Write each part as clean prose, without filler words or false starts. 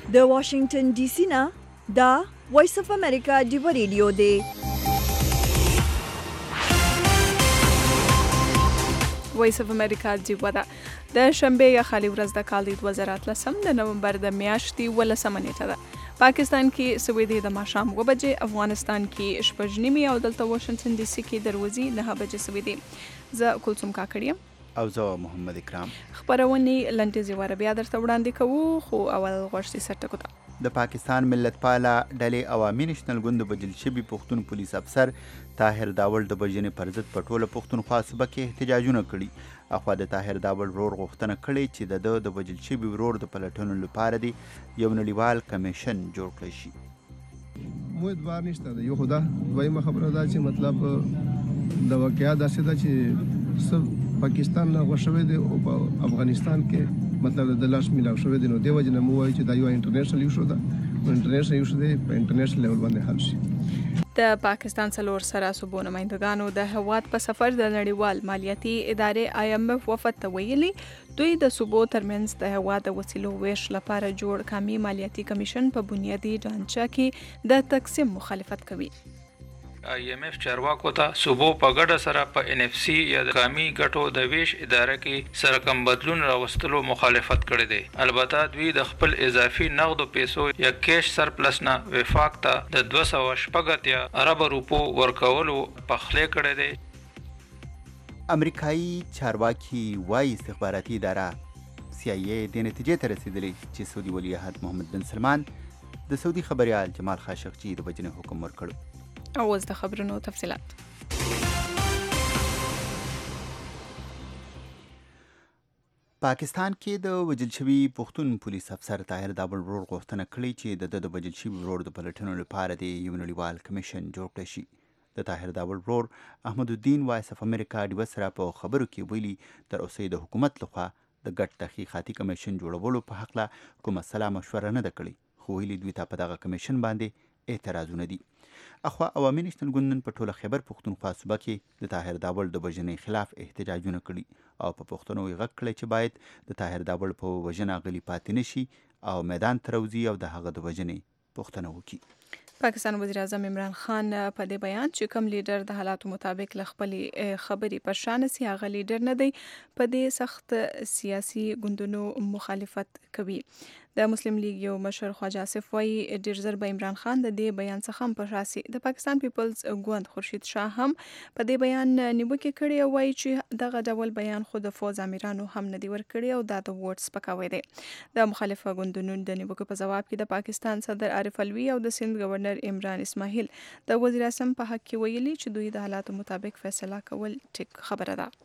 د واشنگټن ډي سي نه دا وایس اف امریکا ډیو ریډیو دی. وایس اف امریکا ډیو ده د شنبه یا خالي ورځ د کال 2013 د نومبر د میاشتې 18 نیټه ده. پاکستان کې سویدي د ماښام 9 بجې، افغانستان کې شپږ نیمې او دلته واشنگټن ډي سي کې دروازي 9 بجې سویدي. زه کلثوم کاکړ او زه محمد اکرام. خبرونه لنډیزي واره بیا درته وړاندې کوو، خو اول غوښتي سرټکو ته د پاکستان ملت پاله ډلې عوامي نېشنل ګوند د وژل شوي پښتون پولیس افسر طاهر داول د وژنې پر ضد په ټوله پښتونخوا صوبه کې احتجاجونه کړي. اخوا د طاهر داول ورور غوښتنه کړې چې د ده د وژل شوي ورور د پلټنو لپاره دی یو نړیوال کمیشن جوړ کړی شي. مو ادبار نشته ده. یو خدا دویمه خبره ده چې مطلب د واقعیا داسې ده چې سب پاکستان نه غوښوي دي او په افغانستان کې مطلب د لاس میلاو شوی دی، نو دی وجه نه مو وایي چې دا یو انټرنیشنل ایشو ده او انټرنیشنل ایشو دی په انټرنیشنل لیول باندې حل شي. د پاکستان څلور سره صوبو نمائندګانو د هیواد په سفر د نړیوال مالیاتي ادارې IMF وفد ته ویلي دوی د صوبو ترمنځ د هیواد د وسیلو ویش لپاره جوړ قومي مالیاتي کمیشن په بنیادي ډانچه کې د تقسیم مخالفت کوي. IMF چارواکو ته صوبو په ګډه سره په NFC یا د قومي ګټو د ویش اداره کې سره کم بدلون راوستلو مخالفت کړی دی. البته دوی د خپل اضافي نقدو پیسو یا کیش سرپلس نه وفاق ته د 280 ارب روپو ورکولو پخلی کړی دی. امریکایي چارواکي وایي استخباراتي اداره CIA د نتیجې ته رسیدلی چې سعودي ولیعهد محمد بن سلمان د سعودي خبریال جمال خاشقجي د وژنې حکم ورکړ. او اوس د خبرونو تفصیلات. پاکستان کې د وژل شوي پښتون پولیس افسر طاهر داول ورور غوښتنه کړې چې د وژل شوي ورور د پلټنو لپاره د یو نړیوال کمیشن جوړ کړی شي. د طاهر داول ورور احمد الدین وایس اف امریکا ډیو سره په خبرو کې ویلي تر اوسه د حکومت لخوا د ګډ تحقیقاتي کمیشن جوړولو په هکله کومه سلا مشوره نه ده کړې، خو ویلي دوی ته په دغه کمیشن باندې اعتراضونه دي. اخوا عوامي نېشنل ګوند نن په ټوله خیبر پښتونخوا صوبه کې د طاهر داول د وژنې خلاف احتجاجونه کړي او په پښتنو یې غږ کړی چې باید د طاهر داول په وژنه غلي پاتې نشي او میدان ته راوځي او د هغه د وژنې پوښتنه وکړي. پاکستان وزیر اعظم عمران خان په دې بیان چې کوم لیډر د حالاتو مطابق له خپلې خبرې پر شان سي هغه لیډر نه دی، په دې سخت سیاسي ګوندونو مخالفت کوي. د مسلم لیگ یو مشر خواجه آصف وایي ډیر زر به عمران خان د دې بیان څخه هم په شاسي. د پاکستان پیپلز ګوند خورشید شاه هم په دې بیان نیوکه کړې او وایي چې دغه ډول بیان خو د فوز امیرانو هم نه دی ورکړی او دا د ووټ سپکاوی دی. د مخالفه ګوندونو د نیوکه په جواب کې د پاکستان صدر عارف الوی او د سند گورنر عمران اسماعیل د وزیر اعظم په حق کې ویلي چې دوی د حالاتو مطابق فیصله کول ټیک خبره ده.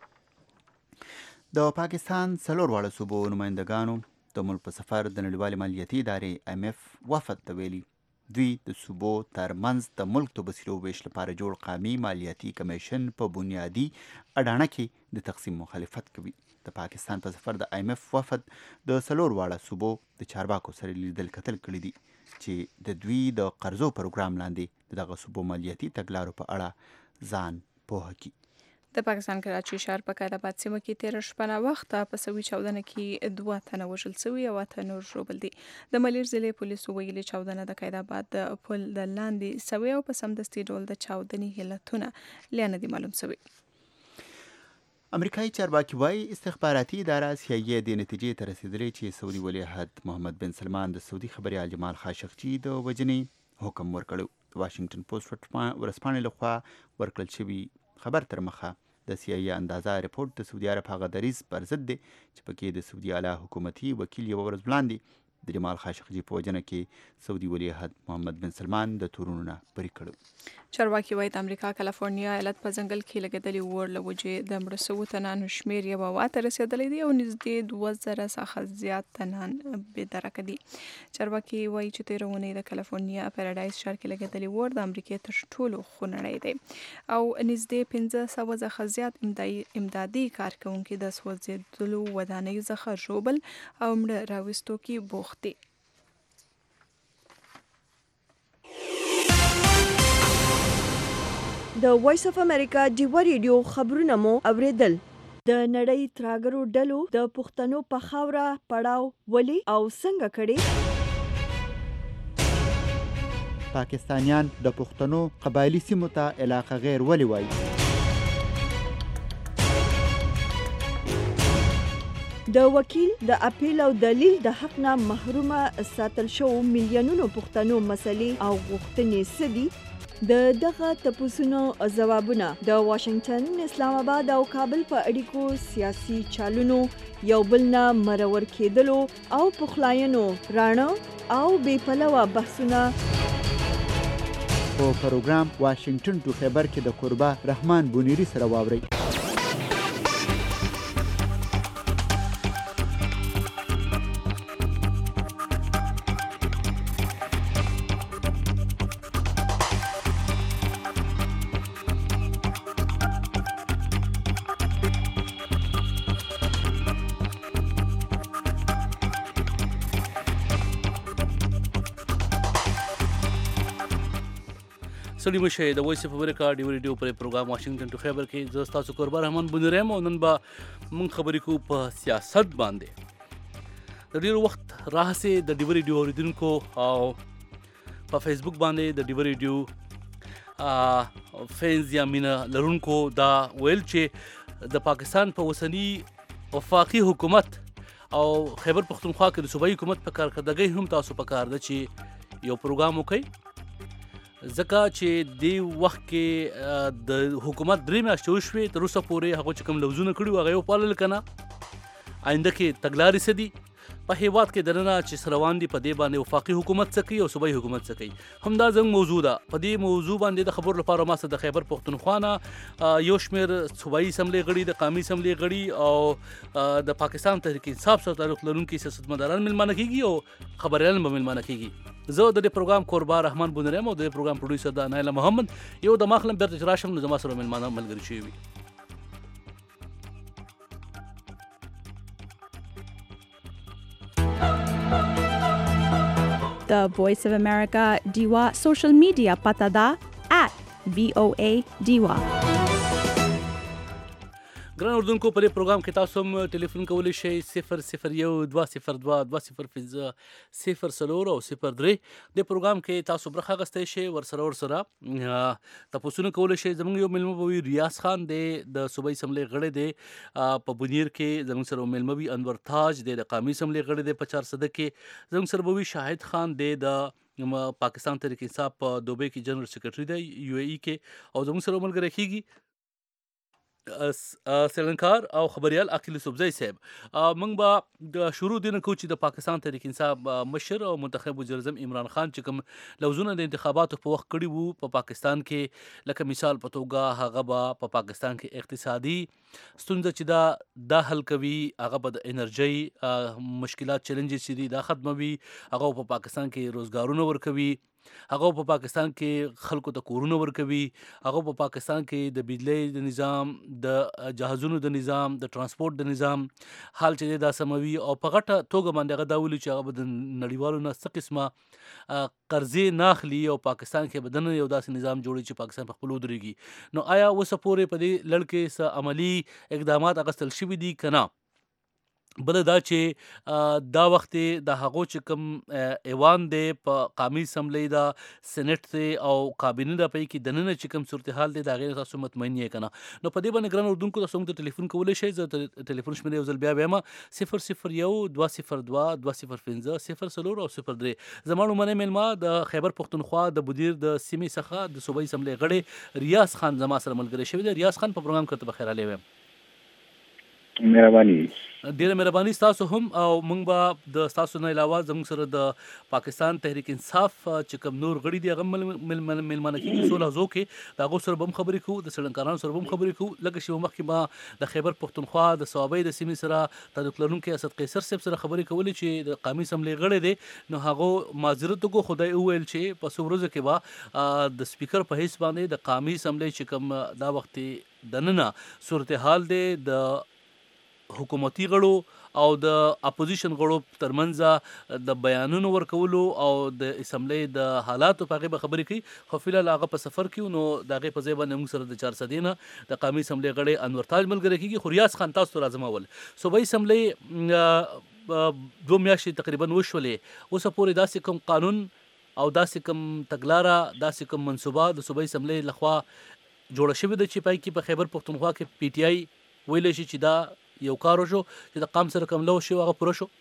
د پاکستان څلور واړه صوبو نمائندګانو د ملک په سفر د نړیوالې مالیاتي ادارې IMF وفد ته ویلي دوی د صوبو ترمنځ د ملک د وسیلو ویش لپاره جوړ قومي مالیاتي کمیشن په بنیادي اډانه کې د تقسیم مخالفت کوي. د پاکستان په سفر د IMF وفد د څلور واړه صوبو د چارواکو سره لیدل کتل کړي دي چې د دوی د قرضو پروګرام لاندې دغه صوبو مالیاتي تګلارو په اړه ځان پوهه کړي. د پاکستان کراچي ښار په قایداباد سیمه کې 13 شپه وخت په سوي چاودنه کې 2 تنه وژل شوي او 8 نور ژوبل دي. د ملیر ضلع پولیسو ویلي چاودنه د قایداباد د پل د لاندې سوي او په سمدستي ډول د چاودنې علتونه لا نه دي معلوم شوي. امریکایي چارواکي وایي استخباراتي اداره CIA د نتیجې ته رسیدلې چې سعودي ولیعهد محمد بن سلمان د سعودي خبریال جمال خاشقجي د وژنې حکم ورکړ. واشنگټن پوسټ ورځپاڼې لخوا ورکړل شوي خبر تر مخه د CIA اندازه ریپورت د سعودي عرب هغه دریځ پر ضد دی چې پکې د سعودي اعلی حکومتي وکیل یوه ورځ وړاندې د جمال خاشقجي په وژنه کې سعودي ولیعهد محمد بن سلمان د تورونو نه بری کړ. چارواکي وایي د امریکا کالیفورنیا ایالت په ځنګل کې لګېدلې اور له وجې د مړه شوو تنانو شمېر یوه واته رسېدلی دی او نږدې 2000 څخه زیات تنان بېدرکه دي. چارواکي وایي چې تېره اونۍ د کالیفورنیا پیراډایز ښار کې لګېدلې اور د امریکې تر ټولو خونړی دی او نږدې 500 څخه زیات امدادي کارکوونکي د سوځېدلو ودانیو څخه ژوبل او مړه راویستو کې بوخت دي. د وایس اف امریکا ډیو ریډیو خبرونه مو اوریدل. د نړۍ تراګرو ډلو د پښتنو په خاوره پړاو ولې او څنګه کړي پاکستانیان د پښتنو قبایلي سیمو ته علاقه غیر ولې وایي؟ د وکیل د اپیل او دلیل د حق نه محرومه ساتل شو میلیونونو پښتنو مسلې او غوښتنې سدي د دغه تپوسونو ځوابونه د واشنگټن، اسلام آباد او کابل په اړیکو سیاسي چالونو یو بل نه مرور کېدلو او پخلاینو راڼه او بې پلوه بحثونه په پروګرام واشنگټن ټو خیبر کې د قربا رحمان بونیری سره واورئ. سړي مشه د وایس اف امریکا ډیو ریډیو پر پروګرام واشنگټن ټو خیبر کې زه تاسو قربا رحمان بونریم او نن به مونږ خبرې کوو په سیاست باندې. د ډېر وخت راهسې د ډیو ریډیو اوریدونکو او په فیسبوک باندې د ډیو ریډیو فینز یا مینه لرونکو دا ویل چې د پاکستان په اوسني وفاقي حکومت او خیبر پختونخوا کې د صوبایي حکومت په کارکردګۍ هم تاسو په کار ده چې یو پروګرام وکړئ، ځکه چې دې وخت کې د حکومت 3 میاشتې وشوې، تر اوسه پورې هغه چې کوم لوزونه کړي وو هغه یې وپالل که نه. آینده کې تګلارې څه دي په هیواد کې دننه چې روان دي، په دې باندې وفاقي حکومت څه کوي او صوبایي حکومت څه کوي. همدا زموږ موضوع ده. په دې موضوع باندې د خبرو لپاره ما سره د خیبر پختونخوا نه یو شمېر صوبایي اسمبلۍ غړي، د قومي اسمبلۍ غړي او د پاکستان تحریک انصاف سره تعلق لرونکي سیاستمداران مېلمانه کېږي او خبریالان به مېلمانه کېږي. زه د دې پروګرام قربا رحمان بونریم او د دې پروګرام پروډوسر د نایله محمد یو د ماخلم بیرته چې راشم نو زما سره مېلمانه ملګري شوي وي. The Voice of America Diwa social media pata da @VOA Diwa. ګران اردوونکو په دې پروګرام کې تاسو هم ټلیفون کولی شئ 001-202-20-04 او 03. د پروګرام کې تاسو برخه اخیستی شئ، ورسره تپوسونه کولی شئ. زموږ یو مېلمه به وي ریاض خان دی، د صوبایي اسمبلۍ غړی دی په بونیر کې. زموږ سره مېلمه وي انور تاج دی، د قومي اسمبلۍ غړی دی په چارسده کې. زموږ سره به وي شاهد خان دی، د پاکستان تحریک انصاف په دوبۍ کې جنرال سیکرټري دی UAE کې. او زموږ سره ملګری کېږي سیلنکار او خبریال عقیل صوبزی صاحب. موږ به د شروع دینه کوو چې د پاکستان تحریک انصاف مشر او منتخب وزیر اعظم عمران خان چې کوم لوزونه د انتخاباتو په وخت کړي وو په پاکستان کې، لکه مثال په توګه هغه به په پاکستان کې اقتصادي ستونزه چې دا حل کوي، هغه به د انرژۍ مشکلات چیلنجز چې دي دا ختموي، هغه په پاکستان کې روزګارونه ورکوي، هغه په پاکستان کې خلکو ته کورونه ورکوي، هغه په پاکستان کې د بجلی د نظام، د جهازونو د نظام، د ترانسپورت د نظام حال چې دا سموي. او په غټه توګه باندې هغه دا ویلي چې هغه به د نړیوالو نه څه قسمه قرضې نه اخلي او پاکستان کې به دننه یو داسې نظام جوړوي چې پاکستان په خپل ودرېږي. نو آیا اوسه پورې په دې لړ کې څه عملي اقدامات اخیستل شوي دي که نه؟ بله دا چې دا وخت د هغو چې کوم ایوان دی په قومي اسمبلۍ دا سینټ دی او کابینه ده په کې دننه چې کوم صورتحال دی د هغې نه تاسو مطمئن یې که نه؟ نو په دې باندې ګران اردوونکو تاسو موږ ته ټلیفون کولی شئ. زه ټلیفون شمېره یو ځل بیا وایم 001-202-20-05 او 03. زما لومړنی مېلمه د خیبر پختونخوا د بودیر د سیمې څخه د صوبایي اسمبلۍ غړی ریاض خان زما سره ملګری شوی دی. ریاض خان په پروګرام کې ته بخیر راغلی وایم. مهرباني، ډیره مهرباني ستاسو هم. او موږ به د ستاسو نه علاوه زموږ سره د پاکستان تحریک انصاف چې کوم نور غړي دي هغه مېلمانه کېږي څو لحظو کې، د هغو سره به هم خبرې کوو، د سړنکارانو سره به هم خبرې کوو. لکه چې مخکې ما د خیبر پختونخوا د صوابۍ د سیمې سره تعلق لرونکي اسد قیصر صاحب سره خبرې کولې چې د قومي اسمبلۍ غړی دی. نو هغو معذرت وکړو، خدای وویل چې په څو ورځو کې به د سپیکر په حیث باندې د قومي اسمبلۍ چې کوم دا وخت دننه صورتحال دی د حکومتي غړو او د اپوزیشن غړو ترمنځ د بیانونو ورکولو او د اسمبلۍ د حالاتو په هغې به خبرې کوي. خو فلحال هغه په سفر کې نو د هغې په ځای باندې موږ سره د چارسدې نه د قومي اسمبلۍ غړی انور تاج ملګری کېږي. خو ریاض خان تاسو ته راځم اول صوبایي اسمبلۍ 2 میاشتې تقریبا وشولې، اوسه پورې داسې کوم قانون او داسې کوم تګلاره داسې کوم منصوبه د صوبایي اسمبلۍ لخوا جوړه شوې ده چې پای کې په خیبر پښتونخوا کې پی ټی آی ویلی شي چې دا یو کار وشو چې د قام سره کوم لو شي هغه پوره شو.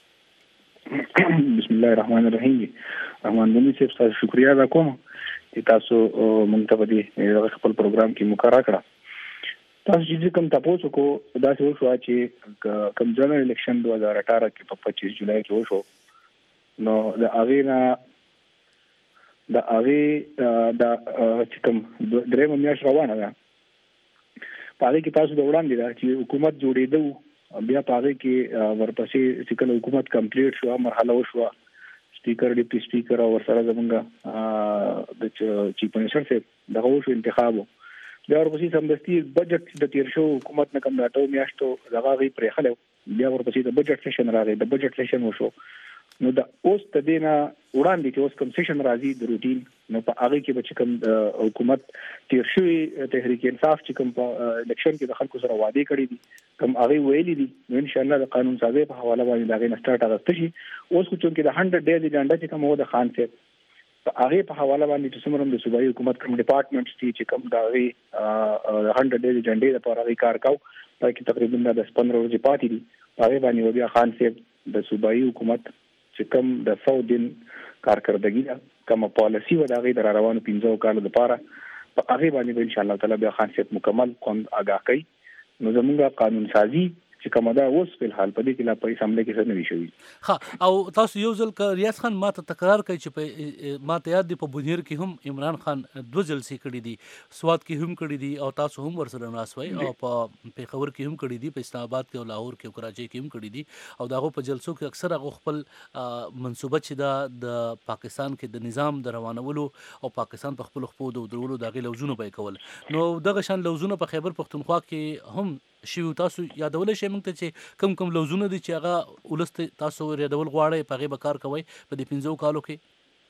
بسم الله الرحمن الرحیم. رحمان بني صاحب تاسو شکریا ادا کوم چې تاسو مونږ ته په دې خپل پروګرام کې مقرره کړه. تاسو چې کوم تاسو کو دا څه وشو چې کوم جنرال الیکشن 2018 کې په 25 جولای کې وشو نو د هغه چې کوم درېمه میاشت روانه ده په هغه کې تاسو د وړاندې دا چې حکومت جوړېدو بیا په هغه کې ورپسې چې کله حکومت کمپلیټ شو مرحله وشو سپیکر ډیپټي سپیکر او ورسره زمونږ د چیف منسټر صاحب دغه وشو انتخابو بیا ورپسې سمدستي بجټ د تیر شو حکومت نه کوم راټو میاشتو دغه غي پرې خلک بیا ورپسې د بجټ سیشن راغی د بجټ سیشن وشو نو د اوس د دینه وړاندې چې اوس کوم سیشن راځي د روټین نو په هغه کې به کوم حکومت تیر شوی تحریک انصاف چې کوم په الیکشن کې د خلکو سره وعده کړی دي کوم هغه ویلي دي نو ان شاء الله د قانون سازي په حواله باندې دا غي نستارټ اغست شي اوس خو چې د 100 ډیز ایجنډا چې کوم د خان صاحب په هغه په حواله باندې چې څومره د صوبایي حکومت کوم ډپارټمنټس دي چې کوم دا غي 100 ډیز ایجنډا لپاره غي کار کاو پکې تقریبا د 15 ورځې پاتې دي هغه باندې بیا خان صاحب د صوبایي حکومت چې کوم د 100 دن کارکردګي کوم پالیسی و دا غي در روانو 15 کالو لپاره په هغه باندې ان شاء الله تعالی بیا خان صاحب مکمل قوم آگاه کوي نو زموږه قانون سازي چې کومه دا اوس په حال په دې کې لا په اسمبلی کې څه نه وی شوی. ها او تاسو یو ځل ک ریاض خان ماته تکرار کوي چې په ماته یاد دی په بنیر کې هم عمران خان 2 جلسې کړې دي سواد کې هم کړې دي او تاسو هم ورسره ناسوي او په پیښور کې هم کړې دي په اسلام آباد کې او لاهور کې او کراچۍ کې هم کړې دي او داغه په جلسو کې اکثر هغه خپل منصوبه چې دا د پاکستان کې د نظام د روانولو او پاکستان په خپل خپل د درولو دغه لوزونه به کول نو دغه شان لوزونه په خیبر پښتونخوا کې هم شی تاسو یادول شي موږ ته چې کوم لوزونه دي چې هغه ولست تاسو یادول غواړي په غیبه کار کوي په دې 15 کالو کې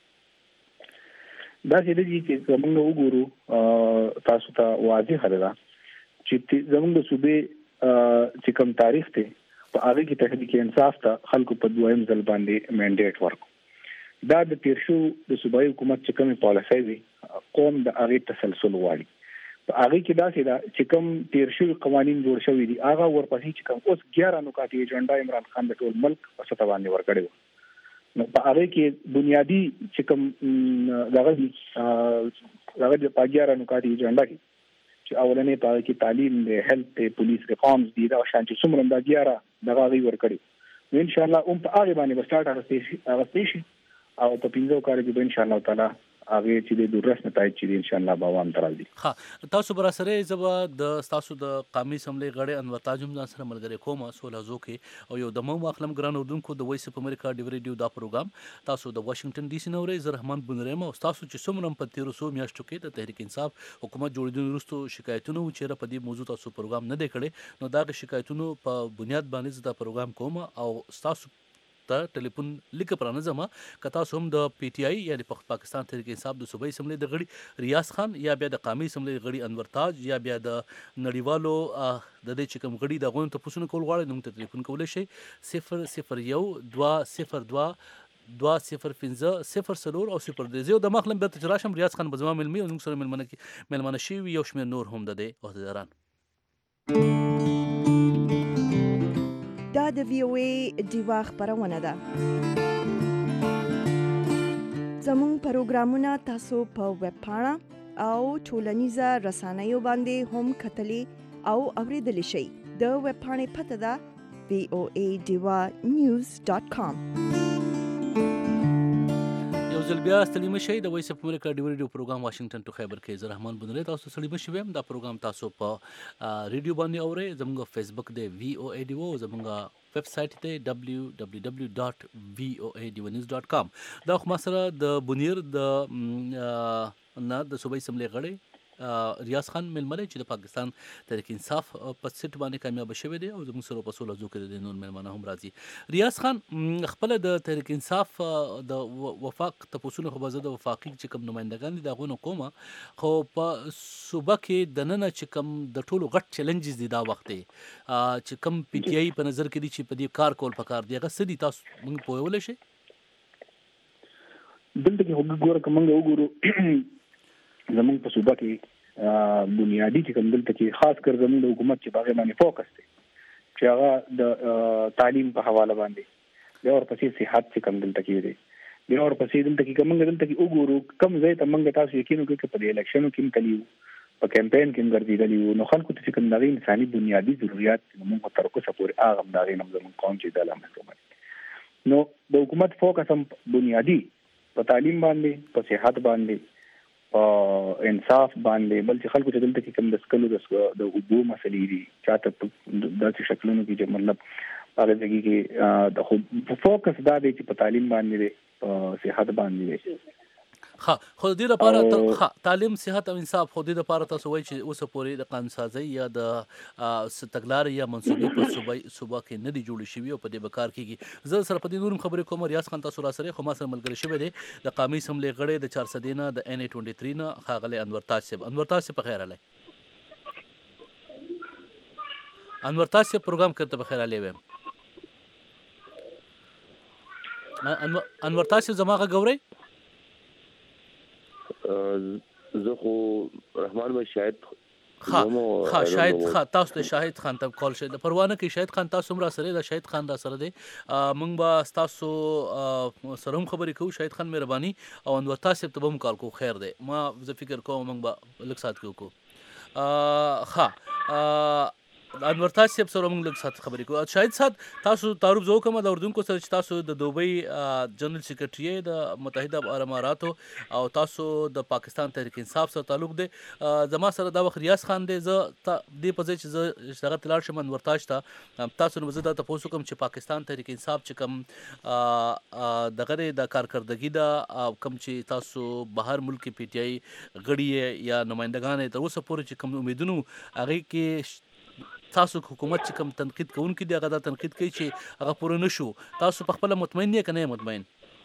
دا چې موږ وګورو تاسو ته واضح خبره چې زموږ د صوبې چې کوم تاریخ ته په هغه کې تحریک انصاف ته خلکو په دویم ځل باندې منډیټ ورکو دا د تیر شو د صوبایي حکومت چې کوم پالیسي وي قوم د هغه تسلسل غواړي په هغه کې دا چې کوم تیر شوی قوانين جوړ شوی دي هغه ورپسې چې کوم اوس 11 نکاتې ایجنډا عمران خان د ټول ملک په سطح باندې ورکړي نو په هغه کې بنیادی چې کوم دغه د 11 نکاتې ایجنډا کې چې اولنې په کې تعلیم د هیلث پولیس ریفارمز دي دا شان چې څومره د 11 دغه غي ورکړي نو ان شاء الله په هغه باندې وسټارټ اغستې شي او په 15 کال کې ان شاء الله تعالی هغه چې د دورس نتایج چې ان شاء الله به عوام ترالي. ها تاسو بر سره زبا د تاسو د قومي اسمبلی غړي انور تاج هم سره ملګری کوم سولازو کې او یو د مو اخلم ګران اردوونکو د وایس اف امریکا ډیو ریډیو دا پروګرام تاسو د واشنگټن ډي سي نورې زه رحمان بنریم او تاسو چې څومره په 1300 میاشتو کې د تحریک انصاف حکومت جوړېدو وروسته شکایتونه و چې په دې موضوع تاسو پروګرام نه دی کړی نو دا شکایتونو په بنیاد باندې دا پروګرام کوم او تاسو ته ټلیفون لیک پرانځم کتا سوم د پی ټی آی یعنی پاکستان تحریک انصاف د صوبایي اسمبلی د غړي ریاض خان یا بیا د قومي اسمبلی غړي انور تاج یا بیا د نړیوالو د دې چې کوم غړي د غون ته پوښتنه کول غواړي نو ته ټلیفون کولای شي 001 202 050 او 0 د مخلم به تجراشم ریاض خان بزما ملمي او نو سره ملمنه شي یو شمیر نور هم د دې عہدیداران دا د وی او ای دیوا خبرونه ده زموږ پروګرامونه تاسو په ویب پاڼه او ټولنیزه رسنیو باندې هم کتلی او اوریدلی شئ د ویب پاڼې پته ده voadewa.news.com یو ځل بیا ستړي مشئ د وایس اف امریکا ډیو ریډیو پروګرام واشنگټن ټو خیبر کې زه رحمان بنري تاسو ستړي مشئ ویم دا پروګرام تاسو په ریډیو باندې اورئ زموږ فیسبوک دی voadewa زموږ ویب سټ دی www.voadewanews.com دا خو سره د بنیر د صوبایي اسمبلی غړي ریاض خان ملمنه چې د پاکستان تحریک انصاف په سټ باندې کامیاب شوی دی او زموږ سره په سولو ځو کې د نور ملمنه هم راځي ریاض خان خپل د تحریک انصاف د وفاق تپوسونه خو بزه د وفاقي چې کوم نمائندگان دي دا غو کومه خو په صوبه کې د نن چې کوم د ټولو غټ چیلنجز دي دا وخت چې کوم پی ټی آی په نظر کې دي چې په دې کار کول پکار دی هغه سدي تاسو موږ پوهول شي دلته کې وګوره کومه وګورو زمونږ په صوبه کې بنیادی چې کوم دلته کې خاص کر زمونږ د حکومت چې باغې باندې فوکس دی چې هغه د تعلیم په حواله باندې بیا ورپسې صحت چې کوم دلته کې دی بیا ورپسې دلته کې کومه دلته کې وګورو کوم ځای ته موږ تاسو یقین وکړو چې په دې الیکشنو کې تلیو په کمپاین کې ګرځېدلی نو خلکو ته کوم د انساني بنیادی ضرورت موږ تر اوسه پورې هغه د غینم زمون قوم چې د علامه نو د حکومت فوکس هم بنیادی په تعلیم باندې په صحت باندې په انصاف باندې بل چې خلکو ته دلته کې کوم د سکلو د اوبو مسلې دي چاته داسې شکلونو کې چې مطلب هغه ځای کې د فوکس دا دی چې په تعلیم باندې صحت باندې ها خو دې لپاره تعلیم صحت او انصاف خو دې لپاره تاسو وایي چې اوس پورې د قانون سازي یا د تګلارې یا منصوبې په صوبه کې نه دي جوړې شوي او په دې بکار کېږي زه سره په دې نورم خبرې کوم ریاض خان تاسو را سره خو ما سره ملګری شوی دی د قومي اسمبلی غړی د 400 نه د NA23 نه ښاغلی انور تاج صاحب په خیر علي انور تاج صاحب پروګرام کرته په خیر علي ویم انور تاج صاحب زماغه ګوري زه خو رحمان بھائی شاید شاهد تاسو ته شاهد خان ته کال شه د پروانه کې شاهد خان تاسو را سره د شاهد خان را سره دی مونږ به تاسو سره هم خبرې کوو شاهد خان مهرباني او انور تاسو ته هم کال کو خیر دی ما زه فکر کوم مونږ به لږ سات کې وکړو انور تاسو سره موږ لږ سات خبرې کوو شاهد صاحب تاسو تعارف زو کوم د اردن کو سره تاسو د دوبۍ جنرال سیکریټری د متحده عرب اماراتو او تاسو د پاکستان تحریک انصاف سره تعلق دی زما سره دا وخت ریاض خان دی زه دې په ځای چې زه اشتغال تلار شم انور تاسو تاسو نو زه دا تاسو کوم چې پاکستان تحریک انصاف چې کوم دغه د کارکردګي دا کوم چې تاسو بهر ملک پی ټی آی غړي یا نمائندگان تر اوسه پورې چې کوم امیدونو هغه کې تاسو حکومت چې کوم تنقید کوونکي دی هغه دا تنقید کوي چې هغه پوره نشو تاسو په خپل مطمئن یې کنه مطمئن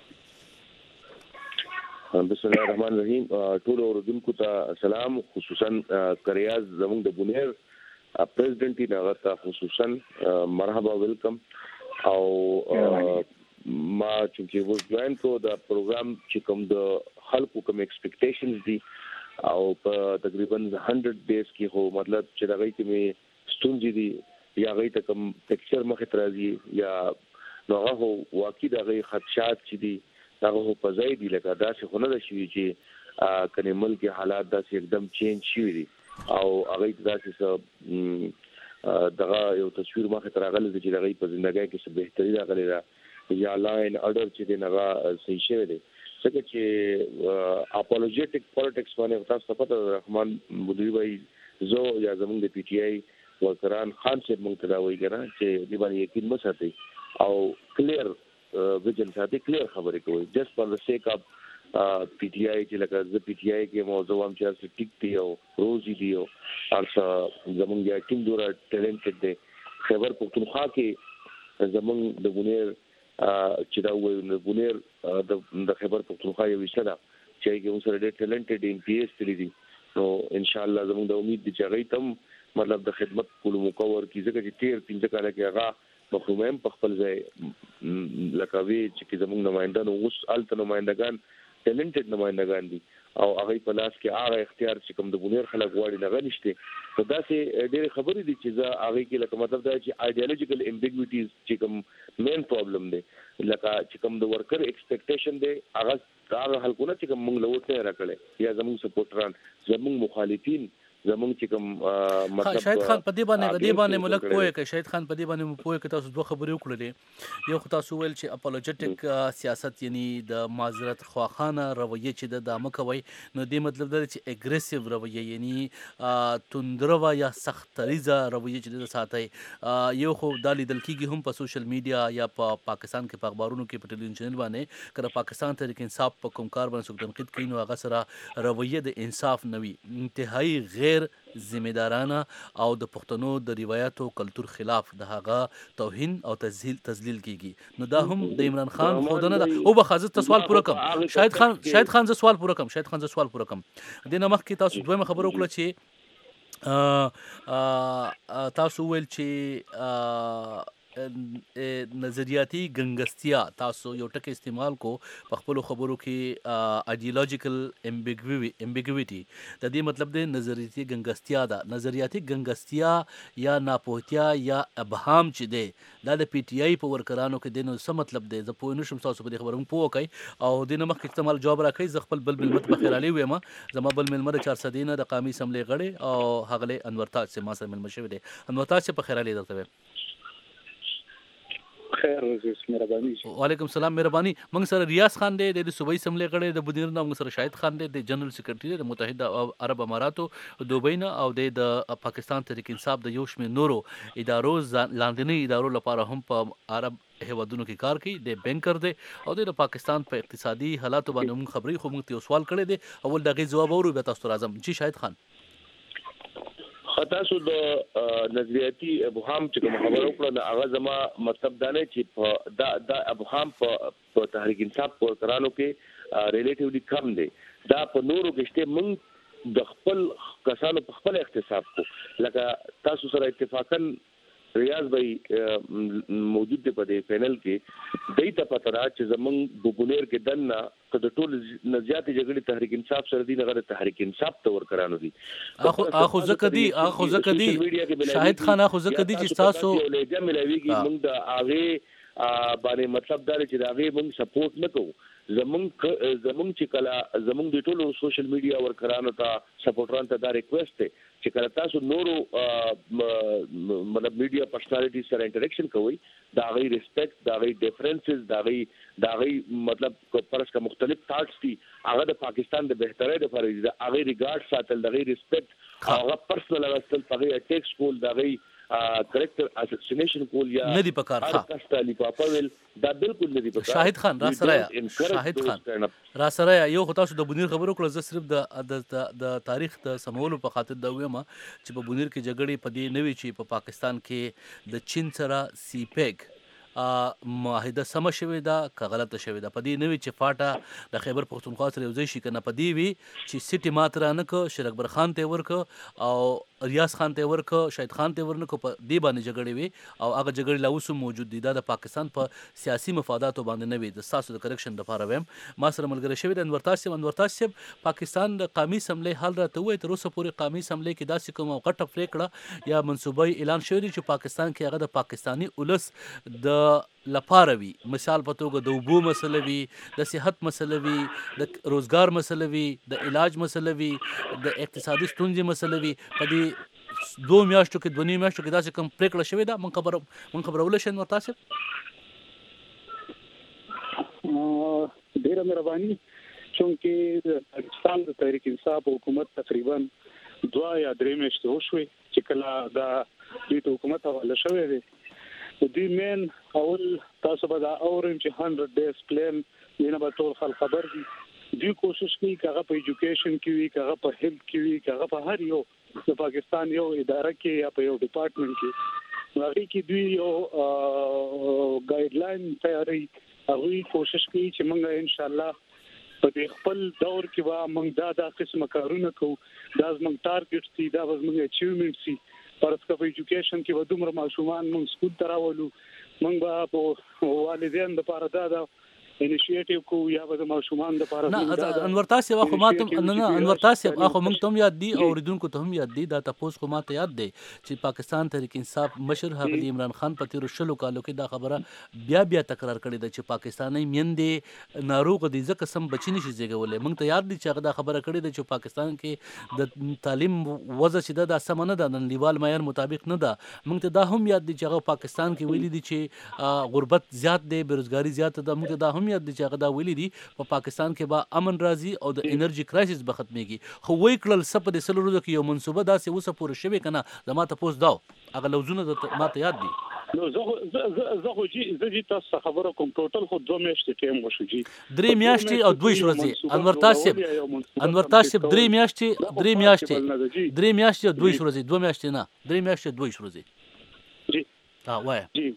بسم الله الرحمن الرحیم ټول اوردونکو ته سلام خصوصا کریاز زموږ د بونیر پریزیدنټ هغه ته خصوصا مرحبا ویلکم او ما چې وو جوائن کو دا پروګرام چې کوم د خلکو کوم ایکسپیکټیشنز دي او په تقریبا 100 ډیز کې هو مطلب چې دا غي کې ستونزې دي یا غي ته کوم ټیکسچر مخه ترازي یا نوغه واقعي د غي خدشات چې دي هغه په ځای دي لکه دا څه خونه ده چې کنه ملک حالات دا एकदम چینج شي دي او هغه دا څه دغه یو تصویر مخه ترغله چې دغه په ژوندۍ کې څه بهتري راغلي دا یا لاین اورډر چې دغه صحیح شوی دی څنګه چې اپولوجیټک پالیټکس باندې تاسو پته رحمان مدیر وای زو یا زمونږ د پی ټی آی ورکران خان صاحب مونږ ته دا وایي کنه چې دی باندې یقین مساتي او کلیر ویژن ساتي کلیر خبرې کوي جست فار د سیک اف پی ټی آی چې لکه د پی ټی آی کې موضوع هم چې ټیک دی او روزي دی او ارڅ زمونږ یا ټیم دورا ټیلنټډ دی خبر پختونخوا کې زمونږ د بونیر چې دا وایي بونیر د خبر پختونخوا یو وشته دا چې کې اوس سره ټیلنټډ ان پی ایس تللی دي نو ان شاء الله زموږ د امید دي چې هغه تم مطلب د خدمت کولو مکور کی ځکه چې 13 کاله کې هغه مخرومم په خپل ځای لکوي چې زموږ نمائندان اوس الته نمائندگان ټیلنټډ نمائندگان دي او هغه په لاس کې هغه اختیار چې کوم د بونیر خلک غواړي نه غنښته نو دا سه ډېر خبرې دي چې هغه کې لکه مطلب دا چې ایډیالوژیکل امبیګویټیز چې کوم مین پرابلم دی لکه چې کوم د ورکر ایکسپیکټیشن دی هغه حل کونه چې کوم موږ لوټ نه راکړي یا زموږ سپورټران زموږ مخالفین زمونږ چې کوم مطلب شاهد خان په دې باندې ملک پوهه کې شاهد خان په دې باندې پوهه کې تاسو دوه خبرې وکړلې یو خو تاسو ویل چې اپولوجیټک سیاست یعنی د معذرت خواخانه رویه چې د مکوي نو دې مطلب دا چې اګریسیو رویه یعنی توندروا یا سختریزه رویه چې د ساتي یو خو د لیدل کېږي هم په سوشل میډیا یا په پاکستان کې په اخبارونو کې په ټلویزیون چینل باندې کله پاکستان تحریک انصاف په کوم کار باندې څوک تنقید کوي نو هغه سره رویه د انصاف نوي انتهایی غیر ذمہدارانه او د پښتنو د روایت او کلچر خلاف د هغه توهین او تذلیل کیږي نو دا هم د عمران خان خودنه ده او بخازه سوال پوره کوم شاهد خان ز سوال پوره کوم د نمخ کې تاسو دویمه خبر وکړه چې تاسو ویل چې نظریاتي ګنګستیا تاسو یو ټکی استعمال کو په خپل خبرو کې ایډیولوژیکل امبیګویټي د دې مطلب دی نظریاتي ګنګستیا ده. نظریاتي ګنګستیا یا ناپوهتیا یا ابهام چې دی دا د پی ټی آی په ورکرانو کې دی، نو څه مطلب دی؟ زه پوه نشم تاسو په دې خبره پوه وکئ او دې نه مخکې استعمال جواب راکړئ. زه خپل بل ملمت په خیر علي ویم، زما بل ملمه د 400 نه د قامي اسمبلی غړی او هغه انور تاج سے ما سره ملمه شوی دی. انور تاج سے په خیر علي درته خیر مهرباني. وعلیکم السلام. مهرباني. موږ سره ریاض خان دی د صوبایي اسمبلی غړی د بودیر نه، موږ سره شاهد خان دی د جنرال سیکرټری د متحده عرب اماراتو دوبۍ نه، او د پاکستان تحریک انصاف د یو شمېر نورو ادارو لاندنۍ ادارو لپاره هم په عرب هیوادونو کې کار کوي. د بینکر دی او د پاکستان په اقتصادي حالاتو باندې موږ خبرې خو موږ ته یو سوال کړی دی، اول دغه جواب اورو بیا تاسو راځم. جی شاهد خان. تاسو د نظریاتي ابهام چې کوم خبرو کړو هغه زما مطلب دا نه چې دا ابهام په تحریک انصاف ورکرانو کې ریلیټیولی کم دی. دا په نورو کې شته، موږ د خپل کسانو په خپل اختصاص کو لکه تاسو سره اتفاقا ریاض بھائی موجود دی په دې پینل کې. دای ته پته را چې زمونږ بوبونیر کې دنه د ټول نزياتي جګړې تحریک انصاف سره دي، نه تحریک انصاف ته ورکرانو دي. اخو زکه دي شاهد خان، اخو زکه دي چې تاسو له ملويږي موږ د هغه باندې مطلب دا چې دا هغه موږ سپورټ نه کوو. زمونږ چې کله زمونږ د ټولو سوشل میډیا ورکرانو ته سپورټرانو ته دا ریکوست دی چې کله تاسو نورو مطلب میډیا پرسنالټي سره انټریکشن کوئ، دا غي ریسپیکټ، دا غي ډیفرنسز، دا غي مطلب پرس کا مختلف تھاټس دي، هغه د پاکستان د بهترۍ لپاره دي. دا غي ریګارډ ساتل، دا غي ریسپیکټ، هغه پرسنل اصل په غي ټیکس کول، دا غي کریکټر اساسینیشن کول یا ندی پکار کاستالی پاپول دا بالکل ندی پکار. شاهد خان را سره یو خو تاسو د بونیر خبرو کړو، زه صرف د تاریخ د سمولو په خاطر دا وایم چې په بونیر کې جګړې په دې نوي چې په پاکستان کې د چین سره سی پیک معاهده سم شوې ده که غلطه شوې ده. په دې نوي چې فاټا د خیبر پختونخوا سره یو ځای شي کنه، په دې وی چې سیټي مات را نه ک، شیر اکبر خان ته ورک او ریاض خان ته ورک، شاهد خان ته ورنک، په دې باندې جګړې وي او هغه جګړې لا اوس موجود دي. دا د پاکستان په سیاسي مفاداتو باندې نه وي. د تاسو د کریکشن لپاره ویم ما سره ملګری شوی د انور تاسو پاکستان د قومي اسمبلی حل راته وای تر اوسه پورې قومي اسمبلی کې داسې کوم غټه پریکړه یا منصوبه اعلان شوی چې پاکستان کې هغه د پاکستانی اولس د لپاره وي. مثال په توګه د اوبو مسله وي، د صحت مسله وي، د روزګار مسله وي، د علاج مسله وي، د اقتصادي ستونزې مسله وي. په دې 2 میاشتو کې 2 میاشتو کې داسې کوم پریکړه شوې ده مونږ خبرول شي نور تاسو ډیره مهرباني. چونکې پاکستان د تحریک انصاف حکومت تقریبا 2 یا 3 میاشتې وشوي چې کله دا د حکومت حواله شوې ده. د دې مین اول تاسو به دا اورم چې 100 ډیز پلان نه به ټول خلک خبر دي. دوی کوشش کوي چې هغه په ایجوکیشن کې وي، هغه په هیلث کې وي، هغه په هر یو د پاکستان یو اداره کې یا په یو ډپارټمنټ کې هغه کې دوی یو ګایډ لاین تیاری. هغه کوشش کوي چې موږ ان شاء الله په دې خپل دور کې به موږ دا قسمه کارونه کوو. دا زموږ ټارګټ دي، دا زموږ اچیومنټ دي. پرسکه په ایجوکیشن کې به دومره ماشومان موږ سکول ته راولو، موږ به په والدین لپاره دا انیشیټیو کو یا به ماشومان لپاره نه. انور تاسو واخو ماته نه انور تاسو اخو موږ ته یاد دي او ریدونکو ته هم یاد دي. دا تاسو کو ماته یاد دي چې پاکستان تحریک انصاف مشر حاجی عمران خان په 13 کالو کې دا خبره بیا تکرار کړې ده چې پاکستاني میندې ناروغ دي ځکه سم بچی نشي زیږولې. موږ ته یاد دي چې هغه دا خبره کړې ده چې پاکستان کې د تعلیم وضع چې دا سم نه ده، نړیوال معیار مطابق نه ده. موږ ته دا هم یاد دي چې هغه پاکستان کې ویلي دي چې غربت زیات دی، بیروزګاری زیات ده. موږ ته دا هم یاد دي چې هغه دا ویلي دي په پاکستان کې به امن راځي او د انرژي کرایسس به ختميږي. خو وای کړل سپ د سلو ورځو کې یو منصوبه داسې وسه پوره شوی کنه. زما ته پوس داو هغه لوزونه ماته یاد دي. نو زه خو جی تاسو خبره کوم ټوټل خو 2 میاشتې ټیم وشو جی 3 میاشتې او 2 ورځې. انور تاسو 3 میاشتې 3 میاشتې او 2 ورځې 2 میاشتې نه 3 میاشتې 2 ورځې جی وای جی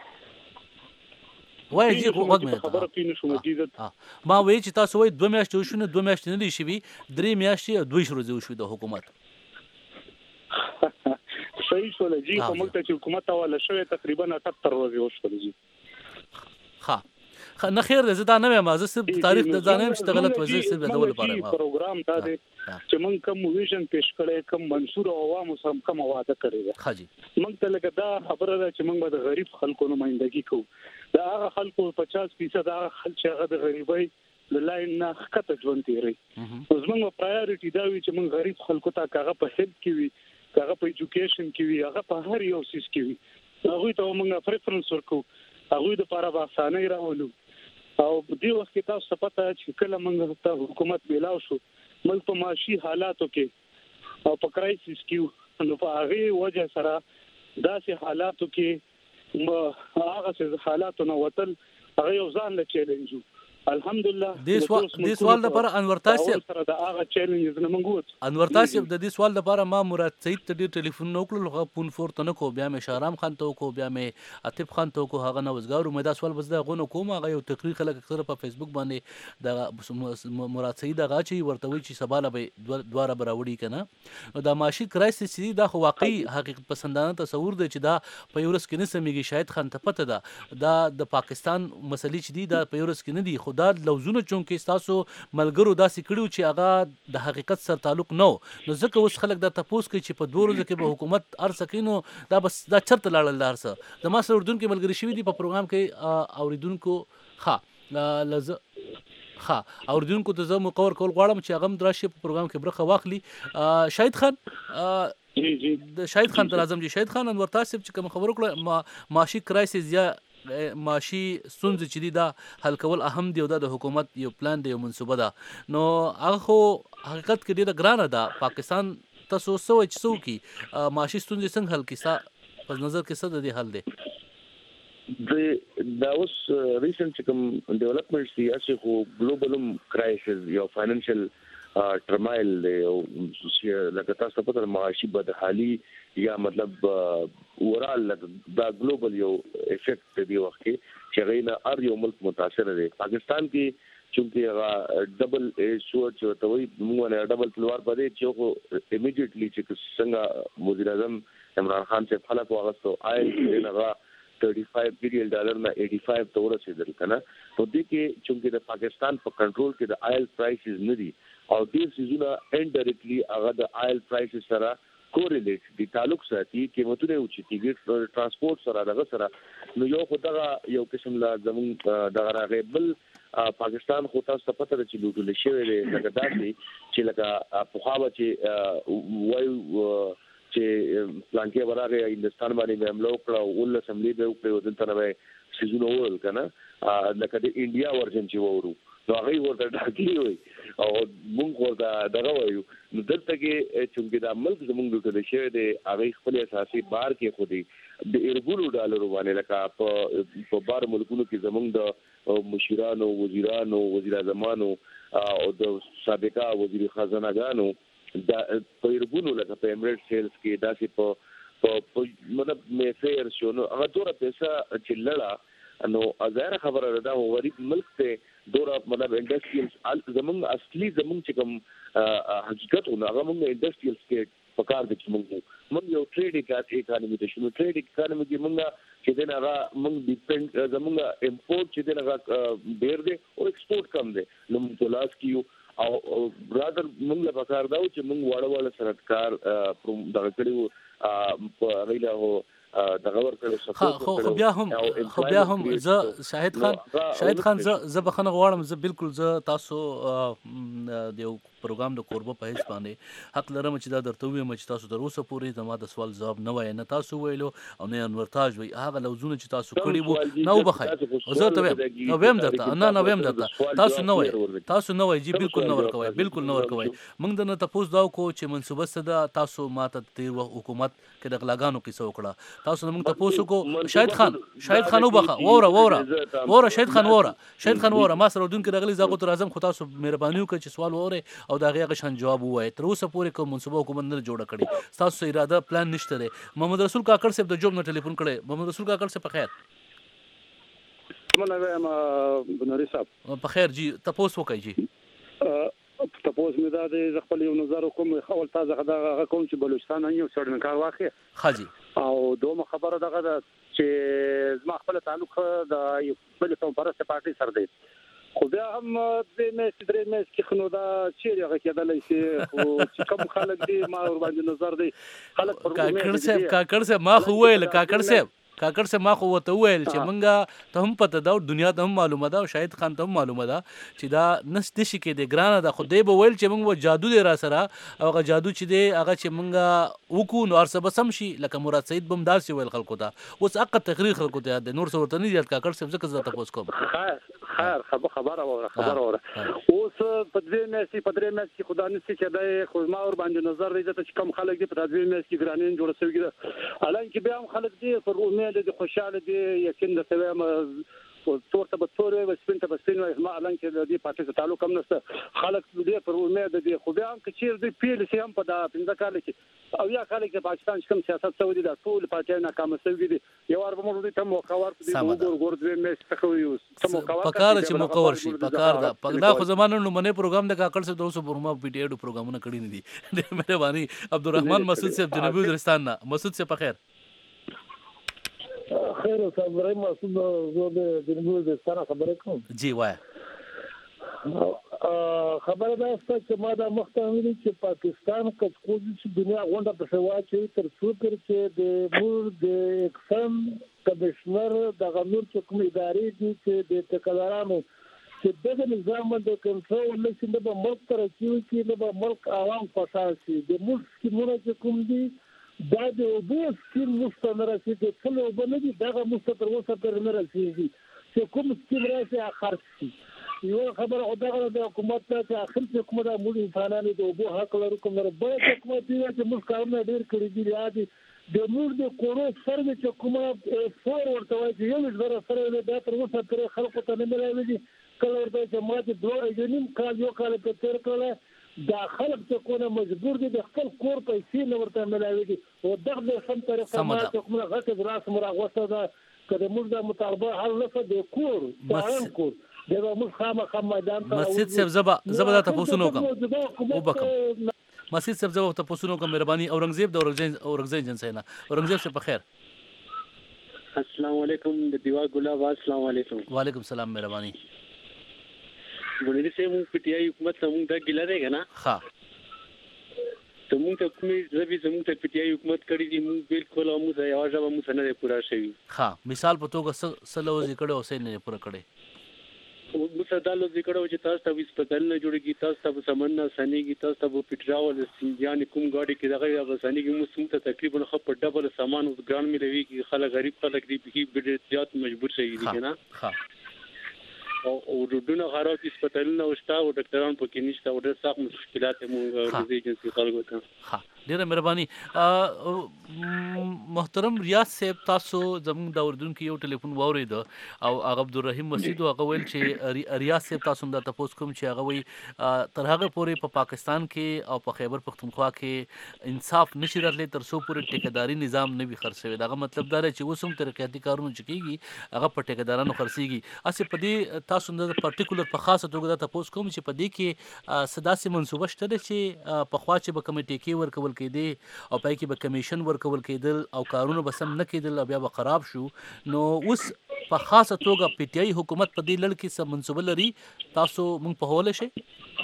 وای جی وګ مې ما وای چې تاسو وای 2 میاشتې وشونه 2 میاشتې نه دي شوي 3 میاشتې او 2 ورځې وشو د حکومت. صحیح شول جی په موږ ته چې حکومت حواله شوی تقریبا 78 ورځې وشول جی. نه خیر ده زه دا نه وایم زه صرف تاریخ د ځانم چې غلط وځي صرف د ډول لپاره پروګرام دا دی چې موږ کوم ویژن پیش کړی کوم منصور او عوامو سره کوم وعده کړی دی. خاجي موږ ته لکه دا خبره ده چې موږ د غریب خلکو نمائندګي کوو. دا هغه خلکو 50% هغه خلک چې هغه د غریبۍ د لاین نه ښکته ژوند تیری. زموږ پرایورټي دا وي چې موږ غریب خلکو ته هغه په هیلث کې وي, هغه په ایجوکیشن کې وي, هغه په هر یو سیس کې وي. هغه ته موږ پریفرنس ورکو, هغه د لپاره باسانه راولو. او دې وخت کې تاسو پته چې کله موږ ته حکومت ملاو شو موږ په معاشي حالاتو کې او په کرایسس کې نو په هغه وجه سره داسې حالاتو کې هغه حالاتو نو وتل هغه یو ځان له چیلنج. الحمدلله دې سوال لپاره انور تاسو سره دا هغه چیلنج نه منغوت انور تاسو د دې سوال لپاره ما مراد سعید ته ډیر ټلیفون نو کړل هغه پون فور ته نه کو بیا مې شارام خان ته کو بیا مې عاطف خان ته کو هغه نوزګارو مې دا سوال بس دا غونو کوم هغه یو تقریر خلک اکثر په فیسبوک باندې د مراد سعید هغه چې ورته وی چې سباله به دواره براوړي کنه دا ماشي کرایسس دا خو واقعي حقیقت پسندانه تصور دی چې دا په یورس کې نه سمېږي. شاید خان ته پته ده دا د پاکستان مسلې چې دی دا په یورس کې نه دی خو دا لوزونه چونکې تاسو ملګرو داسې کړیو چې هغه د حقیقت سره تعلق نه نو ځکه اوس خلک دا تپوس کوي چې په 2 ورځو کې به حکومت ارسه کینو دا بس دا چرته لاړل دارسه د ما سره اردن کې ملګری شوی دی په پروګرام کې اوریدونکو اوریدونکو ته زه مقور کول غواړم چې هغه دراشي په پروګرام کې برخه واخلي. شاهد خان جی د شاهد خان تر اعظم جی شاهد خان انور تاسو چې کوم خبر وکړه ماشي کرایسس یا معاشي ستونزې چې دي دا حل کول اهم دی او دا د حکومت یو پلان دی یو منصوبه ده نو هغه خو حقیقت کې ډیره ګرانه ده. پاکستان تاسو سوچ سو کی معاشي ستونزې څنګه حل کیسه په نظر کې څه د دې حل دی؟ دا اوس ریسنت کوم ډیولپمنټس دي چې خو ګلوبل کرایسس یو فاینانشل ټرمایل دی او لکه تاسو په تر معاشي بدحالي یا مطلب اورال دا ګلوبل یو افیکټ دی وخت کې چې غینا ار یو ملک متاثر دی. پاکستان کې چونکه هغه ډبل سوچ ته وي موږ نه ډبل تلوار پدې چې خو امیډیټلی چې څنګه وزیر اعظم عمران خان سے خلک واغستو آیل کې هغه $35 بلین نه 85 ته ورسېدل کنه. په دې کې چونکه د پاکستان په کنټرول کې د آیل پرایسز نه دي او دې سيزونه انډایرکټلی هغه د آیل پرایسز سره کوریلیټ دي تعلق ساتي قیمتونه اوچتيږي ترانسپورت سره دغه سره نو یو خدای یو قسم لا زمون دغه راغبل پاکستان خو تاسو پته چې لوټل شوی دی لکه داسې چې لکه په خوا چې وای چې پلانکې ورغه هندستان باندې حمله وکړه ول اسمبلی به وکړه ودلته نه سيزونه ول کنه لکه د انډیا ورجن چې وورو نو هغه ورته ډاکلی وي او موږ ورته دغه وایو نو دلته کې چې دا ملک زموږ لوټل شوی دی هغه خپل اساسي بار کې خودي د $1 باندې لکه په بار ملکونو کې زموږ د مشیرانو وزیرانو وزیر اعظمانو او د سابقه وزیر خزانه‌ګانو دا پیرګونو لکه په امریټ سیلز کې داسې په مطلب میفیر شو نو هغه ډوره پیسې چې لړا نو ظاهر خبره ده غریب ملک ته ډوره مطلب انډستریل زمونږ اصلي زمونږ چې کوم حقیقت نو هغه موږ انډستریل سټیټ پکار دي چې موږ یو ټریډ اکانومي ته شنو ټریډ اکانومي کې موږ چې دغه هغه موږ ډیپند زمونږ امپورټ چې دغه ډیر دی او ایکسپورټ کم دی نو موږ لاس کیو او برادر موږ له پکار داو چې موږ واړه سرکار دغه کړیو په غیله هو دغه ورکړو سپورټ خو بیا هم زه شاهد خان زه بخنه غواړم زه بالکل زه تاسو د پروګرام د کوربه په هیڅ باندې حق لرم چې دا درته وایم چې تاسو تر اوسه پورې زما د سوال جواب نه وای نه تاسو ویلو او نه انور تاج وی هغه لوزونه چې تاسو کړی وو نو بخای زه ته ویم درته نه ویم درته تاسو نه وای جی بالکل نه ورکوي موږ د نه تاسو دا کو چې منسوبه صدا تاسو ماته تیر حکومت کې د غلاګانو کیسه وکړه تاسو موږ تاسو کو شاهد خان وبخه وره شاهد خان وره ما سره دون کې دغلی زاغو تر اعظم خو تاسو مهرباني وکړئ چې سوال وره او دا غي غشن جواب وای تر اوسه پورې کوم منصوبه حکومت نه جوړ کړي تاسو اراده پلان نشته دی. محمد رسول کاکړ صاحب د جوب نه ټلیفون کړي. محمد رسول کاکړ صاحب په خیر منه ما بنوري صاحب په خیر جی تاسو وکړئ جی اوس مې دا د خپل یو نظر کوم اول تازه دا کوم چې بلوچستان یو څړن کار واخی خاجي او دومره خبره دغه چې زما خپل تعلق د یو بل قوم پرسته پارټي سره دی خو بیا هم د مې درې مې کې خنو دا چیرې هغه کېدلای شي خو چې کوم خلک دي ما ور باندې نظر دی خلک پر کاکړ صاحب ما خو ویل کاکړ صاحب ما خو وته ویل چې مونږه ته هم پته دا دنیا ته هم معلومه ده او شاهد خان ته هم معلومه ده چې دا نشته شي کې د ګرانه ده خو دی به ویل چې مونږ جادو دی را سره او هغه جادو چې دی هغه چې مونږه وکو نو ارسه بسم شي لکه مراد سعید بم داسې ویل خلکو ته اوس حق تقریر خلکو ته د نور څورته نه دی کاکړ صاحب ځکه زه تاسو کوم خیر خبره وره اوس په دې مېسي په درې مېسي خدای نشي کېدای خو ما ور باندې نظر دی چې کوم خلک دي په دې مېسي ګرانین جوړ شوی دي الان کې بیا هم خلک دي پر امید دي خوشاله دي یقین د سوي تورته به تورې او سپینته به سپین وي ما الان کې د دې پارټي سره تعلق هم نشته خلک دې پر امید دي خو بیا هم چې دې پیل سي هم په دا پنځه کال کې او یا کال کې پاکستان کوم سیاست سعودي دا ټول پارټي ناکام شوی دي یو ور به موږ دې ته موقع ورکړو ګور دې مېس ته یو ته موقع پکار چې موقع ورشي پکار دا پګدا خو زمانه نو منه پروګرام د کاکړ سے 200 برما پی ټی ایډ پروګرامونه کړی نه دي مهرباني عبدالرحمن مسعود صاحب جنوبي وزیرستان نه مسعود سے پخیر خیر صاحب رحم مسعود زو د جنوبي وزیرستان خبره کوم جی وای خبره ده چې ما دا مختامري چې پاکستان کڅکوزي چې دنیا غونډه په سوا چې تر څو پر چې د مور د اقسام کمشنر د غنور چې کوم ادارې دي چې د تکلارانو چې دغه نظام د کنټرول نشي د ملک تر چې د ملک عوام خوشاله شي د ملک سکیمونه چې کوم دي دا د اوبو سکیم مستمر شي د څلو باندې دغه مستمر وسه پر نه رسیږي چې کوم سکیم راځي اخر شي یو خبره خدای د حکومت ته اخر چې کومه د ملي انسانانو د اوبو حق لري کوم نه به حکومت دی چې مسکارونه ډیر کړی دي یادي د نور د کورو سره چې کومه فور ورته وایي چې یو ځل سره د تر اوسه پر خلکو ته نه ملایوي کله ورته چې ماته دوه جنیم کال یو کال په تیر کله دا خلک چې کومه مجبور دي د خپل کور پیسې نه ورته ملایوي او دغه سم طریقه ماته کومه غټه راس مراغوسه ده کله موږ د مطالبه حل نه د کور د کور دغه موږ خامخا میدان ته مسجد صاحب زبا تاسو نو کوم او بکم مسجد صاحب زبا تاسو نو کوم مهرباني اورنګزیب د اورنګزیب جنسینا اورنګزیب سے بخیر السلام علیکم د دیوا ګلاب السلام علیکم وعلیکم السلام مهرباني ګورې سه مو پټیای حکومت ته مونږ د ګلاره غنا ها ته مونږ ته کومې ځبي زموږ ته پټیای حکومت کړی دي مونږ بالکل مو ځای اواز به مو سره پورا شوی ها مثال په توګه سلو ذکر او سین نه پورا کړي مو صدالو ذکر او چې تاسو ته هسپتال نه جوړیږي تاسو ته سمنا سنيږي تاسو ته پټراول سنجان کوم گاډي کې دغه غسانيږي مو سم ته تقریبا خو په ډبل سامان او ګران ملوي کې خلک غریب خلک دي په ډېر مجبور شي دي کنه ها او روډونه خراب دي هسپتالونه او شتا او ډاکټران پکې نشته او ډېر سخت مشکلات موږ د ایجنسی خلکو ته ها ډیره مهرباني محترم ریاض صاحب تاسو زموږ د اردن کې یو ټلیفون واورید او عبدالرحیم مسعود هغه ویل چې ریاض صاحب تاسو د تاسو کوم چې هغه وی تر هغه پورې په پاکستان کې او په خیبر پختونخوا کې انصاف نشي راتلی تر څو پورې ټیکداري نظام نه وي خرڅوي دا مطلب دا چې وسوم ترقیاتي کارونه چکیږي هغه په ټیکدارانو خرڅيږي اسی په دې تاسو د پارټیکولر په خاصه توګه د تاسو کوم چې په دې کې سداسي منسوبه شته چې په خوا چې به کمیټې کې ورکول کېدی او پای کې به کمیشن ورکول کېدل او کارونه به سم نه کېدل او بیا به خراب شو نو اوس په خاصه توګه پی ټی آی حکومت په دې لړ کې سم منسوبه لري تاسو مونږ په هوله شي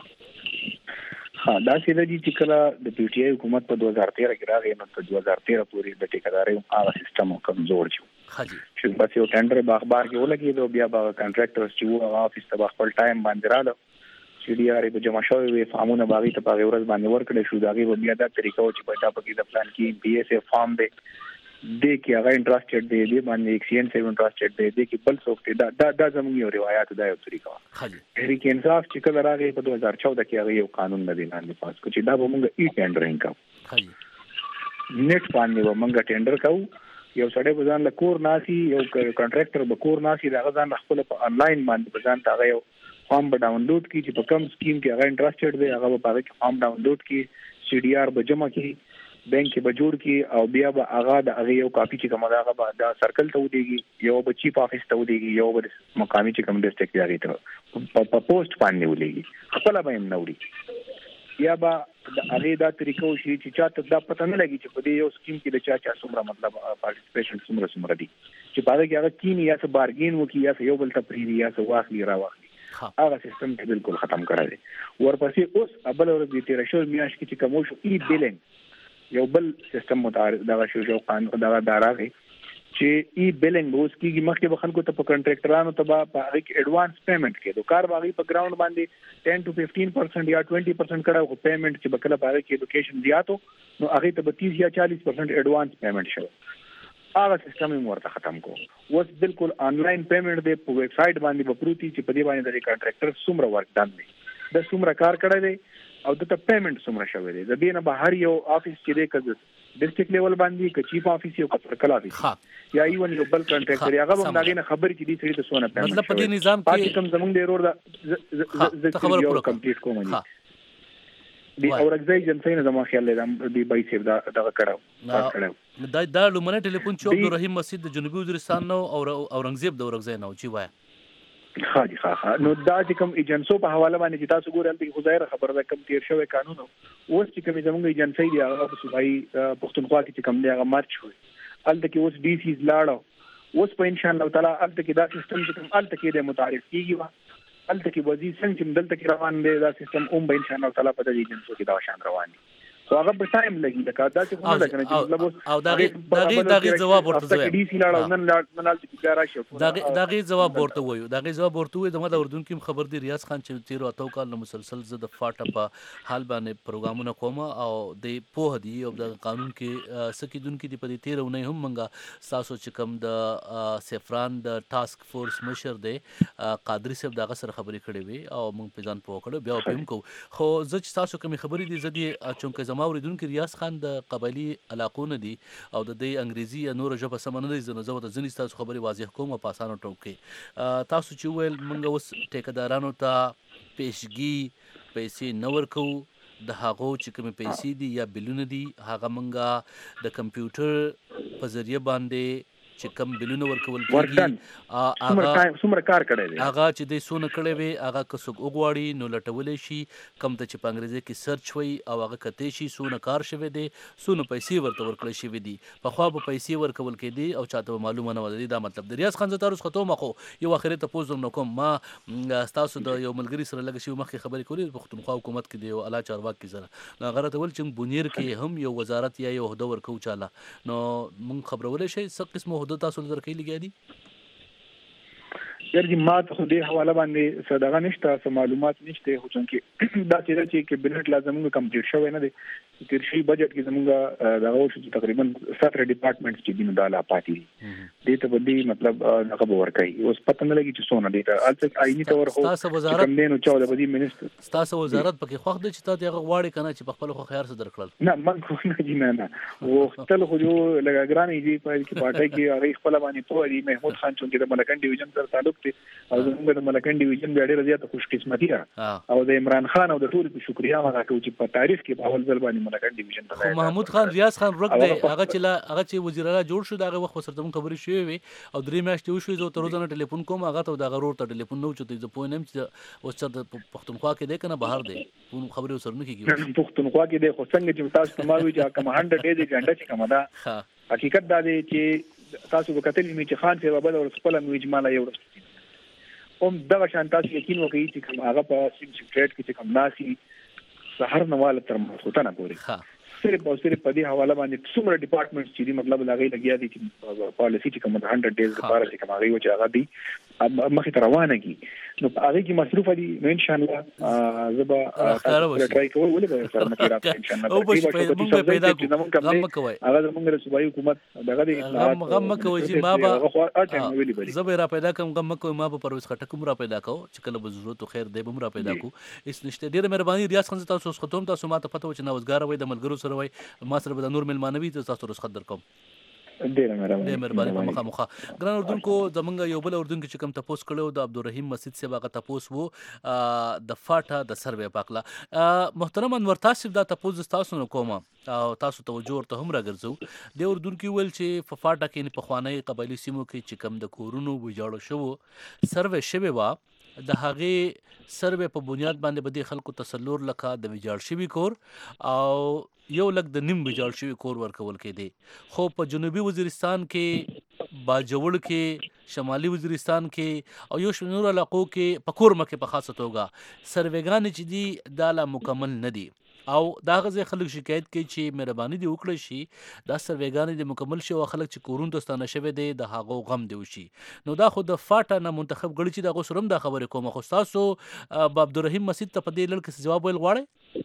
ها دا چې د دې کله د پی ټی آی حکومت په 2013 کې راغی نو په 2013 پورې د ټیکداري هغه سیستم کمزور شو حاجی چې بس یو ټندر په اخبار کې ولګي بیا به کنټراکټرز چې وو افیس ته خپل ټایم باندې رااله چې ډی آر په جمع شوی وي فارمونه باغی ته په ورځ باندې ورکړل شو داغي بیا دا طریقه او چې په پکې د پلان کې پی ایس اف فارم دی د کې هغه انټرستډ دی د باندې ایکسین 7 انټرستډ دی د کې بل څوک دا زموږ یو روایت دا یو طریقه حاجی تحریک انصاف چې کله راغی په 2014 کې هغه یو قانون نه دی لاندې پاس کو چې دا به موږ ای ټینډرینګ کوو حاجی نیټ باندې به موږ ټینډر کوو یو سړی په ځان له کور ناسي یو کنټراکټر به کور ناسي دا ځان خپل په انلاین باندې په ځان تا یو فارم به ډاونلوډ کی چې په کوم سکیم کې هغه انټرستډ دی هغه په هغه کې فارم ډاونلوډ کی سی ډی آر به جمع کی بانک به جوړ کی او بیا به هغه د هغه یو کاپی چې کومه هغه به د سرکل ته ودیږي یو به چیف افیس ته ودیږي یو به مقامی چې کوم ډیسټریکټ دی هغه ته په پوسټ باندې ولېږي خپل به هم نوړي یا به د هغه دا طریقو شي چې چاته دا پته نه لګي چې په دې یو سکیم کې د چا څومره مطلب پارټیسپیشن څومره دي چې په هغه کې هغه کینی یا څه بارګین وکي یا یو بل ته پریری یا څه واخلي را واخلي هغه سیستم ته بالکل ختم کړی دی. ورپسې اوس ابل ورځ د 13 میاشت کې چې کوم شو ای بیلینګ یو بل سیستم متعارف دغه شو قانون دغه داراغه چې ای بیلینګ اوس کېږي. مخکې به خلکو ته په کنټراکټرانو ته په هغه کې ایڈوانس پیمنٹ کې دوکار باغی په ګراوند باندې 10 to 15% یا 20% کړه او پیمنٹ چې بکله باغی کې ایډوکیشن زیاتو نو هغه ته 30 یا 40% ایڈوانس پیمنٹ شو. هغه سیستم یې ورته ختم کو. اوس بالکل آنلاین پیمنٹ دی په ویب سټ باندې په پروتي چې په دې باندې د کنټراکټر څومره ورک دان دی د څومره کار کړی دی او د پیمنٹ څومره شوی دی. د دې نه بهر یو افیس چې دی کزه ډیسټریکټ لیول باندې ک چیف افیس یو سرکل افیس یا ایون یو بل کنټراکټر هغه هم داګه نه خبرې چې دې سړي ته سونه پیمنٹ مطلب په دې نظام کې کوم زمونږ د رور د خبر پوره کمپلیټ کوم دی او راځي جنسي نه زموږ خیال لرم دی بای سیف دا کړو دا لومړی ټلیفون چې عبدالرحیم مسجد د جنوبي وزیرستان نو او اورنګزیب د اورنګزی نو چې وای نو دا چې کوم ایجنسو په حواله باندې چې تاسو ګورئ چې خدای خبر ده کوم تیر شوی قانون اوس چې کوم زموږ ایجنسی دی هغه په صوبایي پښتونخوا کې چې کوم دی هغه مارچ شوی الته کې اوس ډي سیز لاړو اوس په ان شاء الله تعالی الته کې دا سیستم چې کوم الته کې د متعارف کیږي الته کې وزیر څنګه چې دلته کې روان دی دا سیستم به ان شاء الله تعالی په دې ایجنسو کې دا شان روان دي. خو هغه په ټایم لګي دا دا چې کومه ده کنه چې مطلب او داغه جواب ورته وایي ډي سی لاړو نن چې راشي داغه جواب ورته وایي دغه د اردن کې خبر دی ریاض خان چې 13 اتو کال مسلسل زه د فاټه په حال باندې پروګرامونه کوم او د پوه دی او د قانون کې سکیدونکو دی په دې 13 نه هم منګه تاسو چې کوم د سفران د ټاسک فورس مشر دی قادری صاحب دغه سره خبرې کړې وي او موږ په ځان پوه کړو بیا په کو خو زه چې تاسو کوم خبرې دي زدي چونکه اوریدونکو ریاض خان د قبایلی علاقو نه دي او د دې انګریزي یا نور ژبه سم نه دي زنه زه د ځینې تاسو خبرې واضح کوم په اسانه ټوکې تاسو چې ویل موږ اوس ټیکدارانو ته پیشګي پیسې نه ورکو د هغو چې کوم پیسې دي یا بلونه دي هغه موږ د کمپیوټر په ذریعہ باندې چې کم بلونه ورکول کیږي څومره کار کړی دی هغه چې د سونه کړی وي هغه کڅوګ وګواړي نو لټولې شي کم ته چې په انګریزي کې سرچ وي او هغه کته شي سونه کار شوی دی سونه پیسې ورته ورکړل شي دي په خوا به پیسې ورکول کېدي او چاته معلومه نه ودی دا مطلب د ریاض خان زتارس خطو مخو یو اخري ته پوز نو کوم ما تاسو د یو ملګری سره لګ شي مخکې خبرې کولې په پښتونخوا حکومت کې دی او اعلی چارواکي سره نو غره ته ول چې بونیر کې هم یو وزارت یا یو عہده ورکو چاله نو مونږ خبرولې شي څه قسمه عہده تاسو درکې لګیا دي یارجی ما ته خو دې حواله باندې صدقه نشته سم معلومات نشته خو چې دا چې کابینټ لازم کمپلیټ شوی نه دی تیر شي بجټ کې زموږ دغه شو تقریبا 17 ډپارټمنټس چې دینه د لا پاتې دي دې ته بدی مطلب هغه ورکړي اوس پته نه لګي چې څونه دي البته آئینی تور خو تاسو وزارت کوم دینو 14 بدی منیسټر تاسو وزارت پکې خوښ دي چې تاسو هغه غواړي کنه چې په خپل خو خيار سره درکړل نه من خو نه جنانه وختل خو جو لګرانې دي په کې پټه کې هغه خپل باندې په دی محمود خان چې د ملکن ډیویژن سره تعلق دي او زموږ د ملکن ډیویژن د ډېر زیات خوش قسمتي او د عمران خان او د ټول په شکریا هغه چې په تاریخ کې په اول ځل باندې ملکن ډیویژن ته محمود خان ریاض خان رک دی هغه چې وزیر اعلی جوړ شو دغه وخت سره کوم خبرې شوې وي او درې میاشتې وشوې زه تر روزانه ټلیفون کوم هغه ته دغه رور ته ټلیفون نو چته زه پوه نیم چې اوس د پښتونخوا کې دی کنه بهر دی خبرې سره نه کیږي پښتونخوا کې دی خو څنګه چې تاسو تماوي چې کوم 100 ډیز ګنده چې کوم دا حقیقت دا دی چې تاسو وکتل می چې خان ته وبد او خپل نو اجمالا یو دغه شان تاسو یقین وکړئ چې کوم هغه په سیم سیکریټ کې کوم ناسي سحر نواله تر مخوتنه پوري صرف او صرف په دې حواله باندې څومره ډپارټمنټس چې مطلب لاګي لګیا دي چې پالیسی چې کوم 100 ډیز لپاره چې کوم هغه چې هغه دي مخې ته روانه کی نو هغه کې مصروف دي نو ان شاء الله زبا ټرای کوو ولې به سره مکه راځي ان شاء الله او موږ پیدا کوو غم کوي هغه موږ د صوبایي حکومت دغه دي غم کوي چې ما به زبا را پیدا کوم غم کوي ما به پرويس خټکم را پیدا کوو چې کله به ضرورت خیر دی به را پیدا کوو اس نشته ډیره مهرباني ریاض خان تاسو ختم تاسو ما ته پته و چې نوزګار وي د ملګرو سره وي ما سره به نور ملمانوي تاسو رس خدر کوم ډیره مهرباني په مخه ګران اردوونکو زمونږ یو بل اردوونکو چې کوم تاسو کړو د عبدالرحیم مسجد سے هغه تاسو وو د فاټه د سروې پاکله محترم انور تاسو دا تاسو تاسو کومه او تاسو توجه ورته هم راګرځو د اردوونکو ول چې په فاټه کې په خوانی قبایلی سیمو کې چې کوم د کورونو ویجاړو شو سروې شوی وا د هغې سروې په بنیاد باندې به دې خلکو تسلور لکه د ویجاړ شوي کور او یو لک د نیم ویجاړ شوي کور ورکول کېدی، خو په جنوبي وزیرستان کې، باجوړ کې، شمالي وزیرستان کې او یو شمېر نورو علاقو کې په کورمه کې په خاصه توګه سروېګانې چې دي دا لا مکمل نه دي او دا غزه خلک شکایت کوي چې مهرباني دې وکړئ شي دا سروېګانې د مکمل شي او خلک چې کورون دوستانه شوی دی د هغو غم دی وشي. نو دا خو د فاټا نه منتخب غړي چې دا غو سرم دا خبرې کوم، خو تاسو عبدالرحیم مسعود ته په دې لړ کې جواب ویل غواړئ؟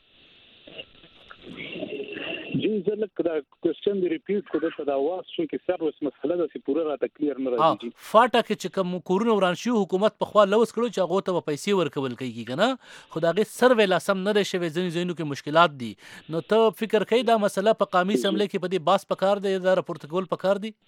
جی زه لکه دا کوېسچن دی ریپیټ کړو ته دا واس شو کې سر وس مسله د پوره راته کلیر نه راځي. فاټا کې چې کوم کورونه وران شي حکومت په خوا لوس کړو چې هغه ته پیسې ورکول کیږي کنه، خو دا غي سروې لاسم نه دی شوی، ځینې ځینو کې مشکلات دي. نو ته فکر کوي دا مسله په قومي اسمبلی کې په دې باس پکار دی دا راپورټ کول پکار دی؟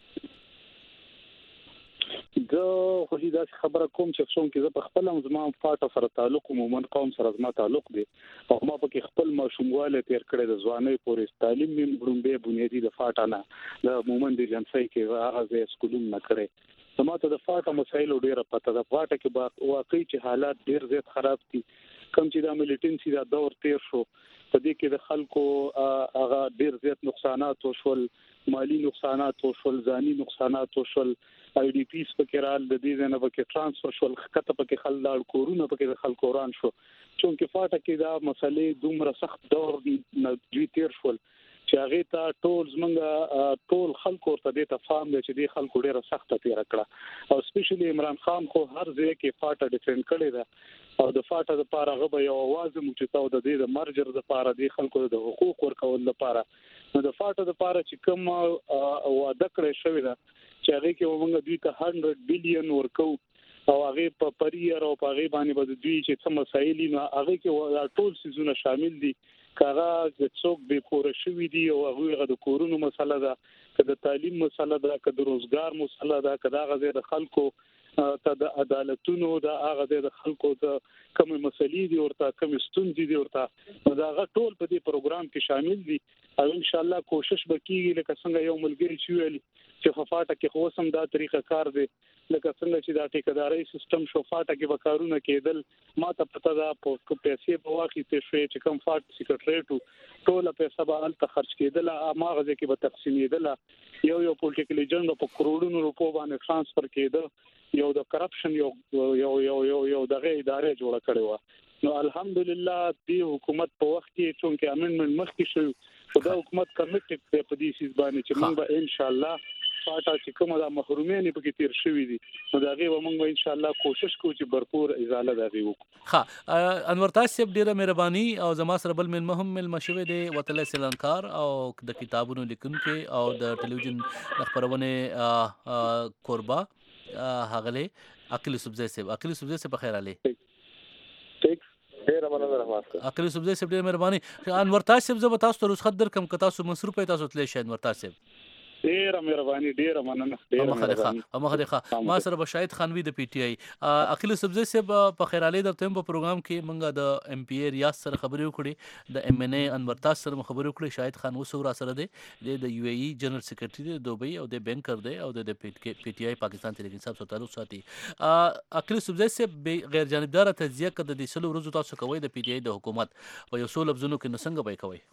زه خو دې دا خبره کوم چې څوم کې زه په خپل زما فاټا سره تعلق عموما قوم سره زما تعلق دی او ما په خپل ماشومواله تیر کړی د ځوانۍ پورې تعلیم مې ورومبه بنیادی د فاټا نه د عموما د جنسي کې هغه سکولون نه کړی. زما ته د فاټا مسایل ډیره پته ده. فاټا کې واقعي چې حالات ډیر زیات خراب دي، کوم چې د ملیټنسي دا دور تیر شو په دې کې د خلکو هغه ډیر زیات نقصانات وشول، مالی نقصانات وشول، ځاني نقصانات وشول، آی ډی پیس پکې رال د دې نه پکې ترانسفر شول، خطه پکې خلل کورونه پکې د خلکو وران شو. چونکه فاټا کې دا مسلې دومره سخت دور نه دوی تیر شول چې هغه ته ټول زمونږ ټول خلکو ورته د تفاهم دي چې د خلکو ډیره سخته تیر کړه او سپیشلی عمران خان خو هر ځای کې فاټا ډیفند کړی ده او د فاټا د پاره غو یو आवाज موجوده د دې د مرجر د پاره د خلکو د حقوق ورکول لپاره. نو د فاټا د پاره چې کوم وعده کړی شوی ده چې هغه کې موږ دوی ته 100 بلین ورکو او هغه په پریر او په هغه باندې به دوی چې څه مسایل نه هغه کې ټول سيزونه شامل دي، کاغه د څوک به کور شوی دی او هغه د کورونو مسله ده، که د تعلیم مسله ده، که د روزګار مسله ده، که د غزه د خلکو ته د عدالتونو د هغه د خلکو د کوم مسلې دي ورته کوم ستونزې دي ورته دا هغه ټول په دې پروګرام کې شامل دي او ان شاء الله کوشش وکړي لکه څنګه یو ملګری چې ویل چې خفاټه کې خو سم دا طریقه کار دی لکه څنګه چې دا ټیکداري سیستم شو فاټه کې وکارونه کېدل ما ته پته ده په پیسې په واقع ته شوی چې کوم فاټ سیکریټریټ ټول پیسې به الته خرج کېدل ما غزه کې به تقسیمېدل یو پولیټیکل ایجنډ په کروڑونو روپو باندې ترانسفر کېده یو د کرپشن یو دغه ادارې جوړه کړې و. نو الحمدلله دې حکومت په وخت کې چې امندمنت مخکې شو دا حکومت کمیټډ دی په دې سیس باندې چې موږ به ان شاء الله فاټا چې کومه د محرومین پکې تیر شوې دي نو دا غي موږ به ان شاء الله کوشش کوو چې भरपूर ازاله دا غي وکړو. ها انور تاسو ډیره مهرباني او زما سره بل من مهم مشوي دی وتل سلانکار او د کتابونو لیکونکو او د ټلویزیون خبرونه قربا هغله عقل سبزی سے بخیر علی ډیر مننه رحمت عقل سبزی سے ډیر مهرباني. انور تاسو زه تاسو ته رخصت در کم کتا سو مصروف تاسو تل شي انور تاسو ډیر مهرباني ډیر مننه ډیر مخه ما سره بشاید خانوي د پی ټی آی عقل سبزی سے په خیر علي د تم په پروګرام کې منګه د ام پی ریاست سره خبرې وکړي د ام ان ای انور تاسو سره خبرې وکړي شاید خان وسو را سره دی د یو ای ای جنرال سیکریټری د دوبۍ او د بینکر دی او د پی ټی آی پاکستان تحریک انصاف سره تعلق ساتي. عقل سبزی سے غیر جانبدار تجزیه کړه د سلو ورځو تاسو کوي د پی ټی آی د حکومت په یو څو لفظونو کې نسنګ به کوي.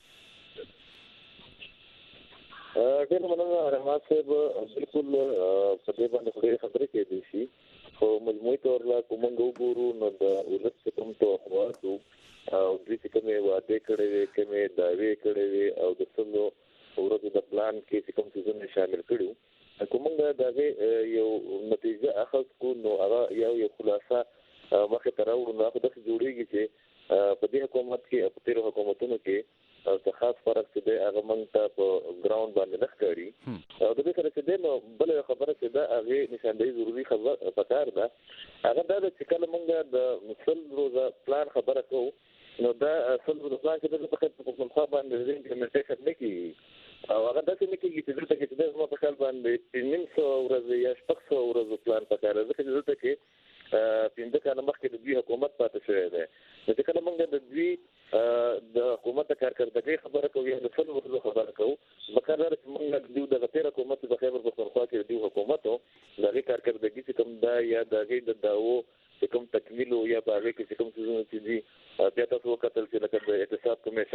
ډېر مننه رحمت صاحب بالکل په دې باندې خبرې کې دي شي خو مجموعي تور لا کومنګ وګورو نو د ولست کوم ته خواصو او د دې کومه واده کړې کومه داوی کړې او د څلو ورته د پلان کې کوم څه شامل کړو کومنګ دا یو نتیجه اخذ کو نو هغه یو خلاصه مخه تراوړو نو هغه د جوړیږي چې په دې حکومت کې په تیر حکومتونو کې او څه خاص فرق چې د هغه مونږ ته په ګراوند باندې نخکاری او د دې سره چې د بل خبره چې دا هغه نشاندهي ضروری خبره پکار ده هغه دا چې کله مونږ د مسل روزه پلان خبره کوو نو دا اصل د پلان کې د فقط په کوم ځای باندې امپلیمنټیشن نه کیږي او هغه د څه نه کیږي چې دلته کې د په خپل باندې نیم څو ورځې یا شپږ څو ورځې پلان پکار ده چې دلته کې پینځه کاله مخکې د دوی حکومت پاتې شوی دی نو چې کله موږ د دوی د حکومت کارکردګۍ خبره کوو یا د څلور ورځو خبره کوو مقرره چې موږ د تیر حکومت د خیبر پختونخوا کې د حکومت د کارکردګۍ چې کوم دا یا د غي د داو چې کوم تکمیل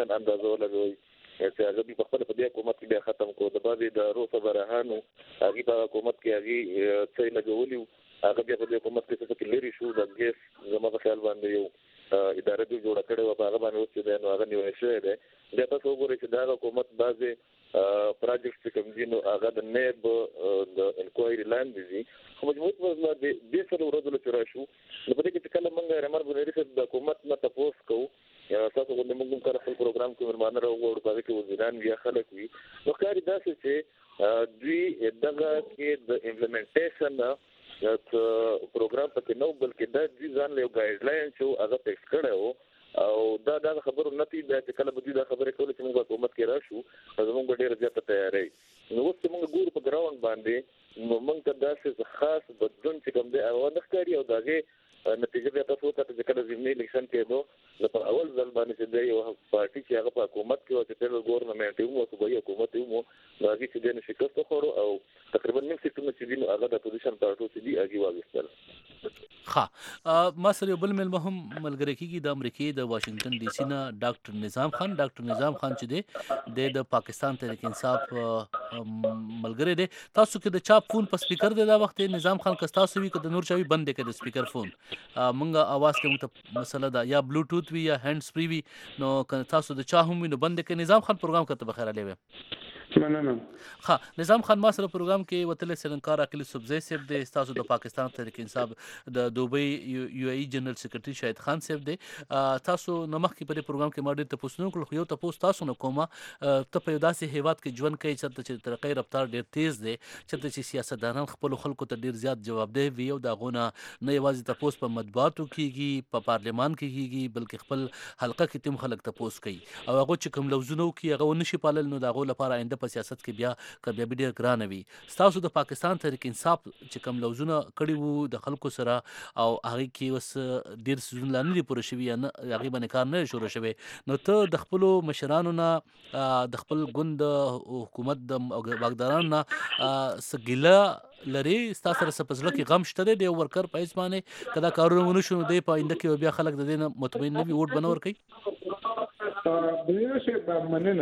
تقریبا اندازه ولګوي چې هغه په خپل په دې حکومت کې بیا ختم کو د بعضې د روسه برهانو هغه په حکومت کې هغه څه لګولي هغه بیا په دې حکومت کې څه کې لري شو د ګیس زما په خیال باندې یو اداره دې جوړه کړې و په هغه باندې اوس چې نو هغه نیول شوی دی بیا تاسو وګورئ چې دا حکومت بعضې پروجیکټ چې کوم دي نو هغه د نیب د انکوایري لاندې دي خو مجموعي په وضع دې سره ورځو چې راشو نو په دې کې چې کله موږ رمر بنيري صاحب د حکومت نه تپوس کوو تاسو غوښتل موږ کار خپل پروګرام کې مېرمانه راوړو په دې کې وزیران بیا خلک وي نو کاری داسې چې دوی دغه کې د امپلیمنټیشن پروګرام پکې نو بلکې دا دوی ځان له ګایډ لاین چې هغه ټیکس کړو او دا خبرو نتی دا چې کله به دوی دا خبره کوله چې موږ حکومت کې راشو زموږ ډېر زیاته تیاری نو اوس موږ ګورو په ګراوند باندې نو موږ ته داسې خاص بدلون چې کوم دی او نه ښکاري او داغه نتیجه بیا تاسو ته چې کله ضمني الیکشن کېدو نو په اول ځل باندې چې دی یو پارټي چې هغه په حکومت کې او چې فدرال ګورنمنت یو او صوبایي حکومت یو نو هغه چې د شکست خورو او تقریبا نیم سیټونه چې دي نو هغه د اپوزیشن پارټو چې دی هغه واغستل ها ما سره یو بل ملمه هم ملګری کیږي د امریکای د واشنگټن ډي سي نه ډاکټر نظام خان چې دی د پاکستان تحریک انصاف ملګری دی تاسو کې د چاپ فون په سپیکر دی دا وخت نظام خان که تاسو وی که د نور چاوي بند کړي د سپیکر فون مونږه आवाज کې مت مسله ده یا بلوټوث وی یا هاند فري وی نو که تاسو د چا هم نو بند کړي نظام خان پروګرام کته بخیر علی مننه ها نظام خان ما سره پروګرام کې وتل سرنکار اکلی سبزی صاحب د تاسو د پاکستان تحریک انصاف د دوبۍ یو ای جنرال سیکریټری شاهد خان صاحب دی تاسو نمخ کې په پروګرام کې ماډل ته پوښتنه کړو یو تاسو نه کومه ته په داسې هیواد کې ژوند کوي چې ترقۍ رفتار ډیر تیز دی چې سیاستدانان خپل خلکو ته ډیر زیات جوابدeh وي او داغونه نه یوازې تاسو په مطبوعاتو کېږي په پارلمان کې کېږي بلکې خپل حلقه کې تم خلک تاسو کوي او هغه چې کوم لوزونه کوي هغه نشي پالل نو داغه لپاره آینده په سیاست کې بیا ډیر ګران وي تاسو د پاکستان تحریک انصاف چې کوم لوزونه کړي وو د خلکو سره او هغه کې وس ډیر سيزون لاندې پوره شوی نه هغه باندې کار نه شروع شوی نو ته د خپل مشرانو نه د خپل ګوند حکومت د واګدارانو نه سګیلا لري تاسو سره سپزله کې غم شته دی ورکر په اسمانه کدا کارونه ونشو دی په انده کې بیا خلک د دې مطمئن نه وي ووټ بنور کوي بیا چې مننه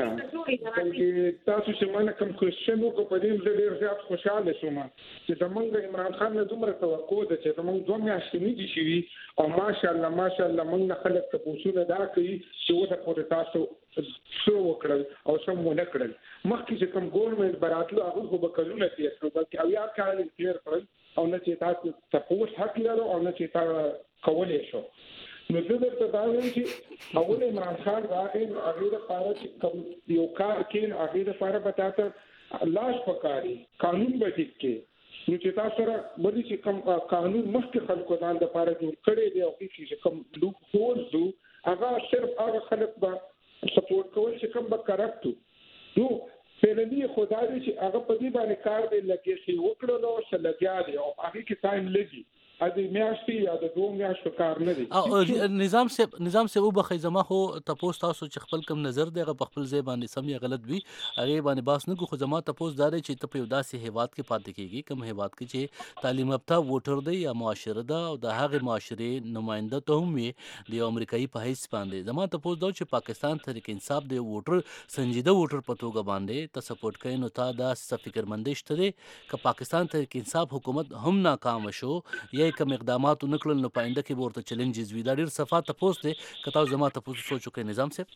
چې تاسو چې مانه کوم کوېشن وکړو په دې ډېر زیات خوشاله شوم چې زمونږ عمران خان نه دومره توقع ده چې زمونږ 2 میاشتې نه دي شوي او ماشاءالله موږ نه خلک ته پوښتنه دا کوي چې وته په تاسو څو وکړل او څو مو نه کړل مخکې چې کوم ګورنمنت براتلو هغه خو به کلونه تیر کړو بلکې او یا کال کلیر کړل او نه چې تاسو تاسو حق لرو او نه چې تاسو کولای شو نو زه درته دا وایم چې اول عمران خان راغی هغه لپاره چې کوم یو کار کې هغه لپاره به تاسو لاش پکاري قانون به کې نو چې تاسو سره بلی چې کوم قانون مخکې خلکو ځان لپاره جوړ کړی دی او چې کوم لوک هولز هغه صرف هغه خلک به سپورټ کول چې کوم به کرپټ نو فعلی خدای چې هغه په دې باندې کار دی لکه چې وکړلو چې لګیا دی او هغه کې ټایم لګي ا دې میاشتې یا د 2 میاشتو کار نه دي نظام سے وبخې زما خو تاسو چې خپل کم نظر دی په خپل ځای باندې سم یا غلط وي هغه باندې باس نه کو زما تاسو داري چې ته په داسې هیواد کې پاتې کیږي کوم هیواد کې چې تعلیم یافته ووټر دی یا معاشره ده او د هغه معاشره نماینده ته هم وي د امریکایي په حیث باندې زما تاسو دا چې پاکستان تحریک انصاف د ووټر سنجیده ووټر په توګه باندې ته سپورټ کوي نو تا دا فکرمندي شته دی چې پاکستان تحریک انصاف حکومت هم ناکام شو یا کوم اقدامات نکړل نو پاینده کې ورته چیلنجز وی دا ډیر صفات تاسو ته کته زما تاسو سوچو کې نظام صاحب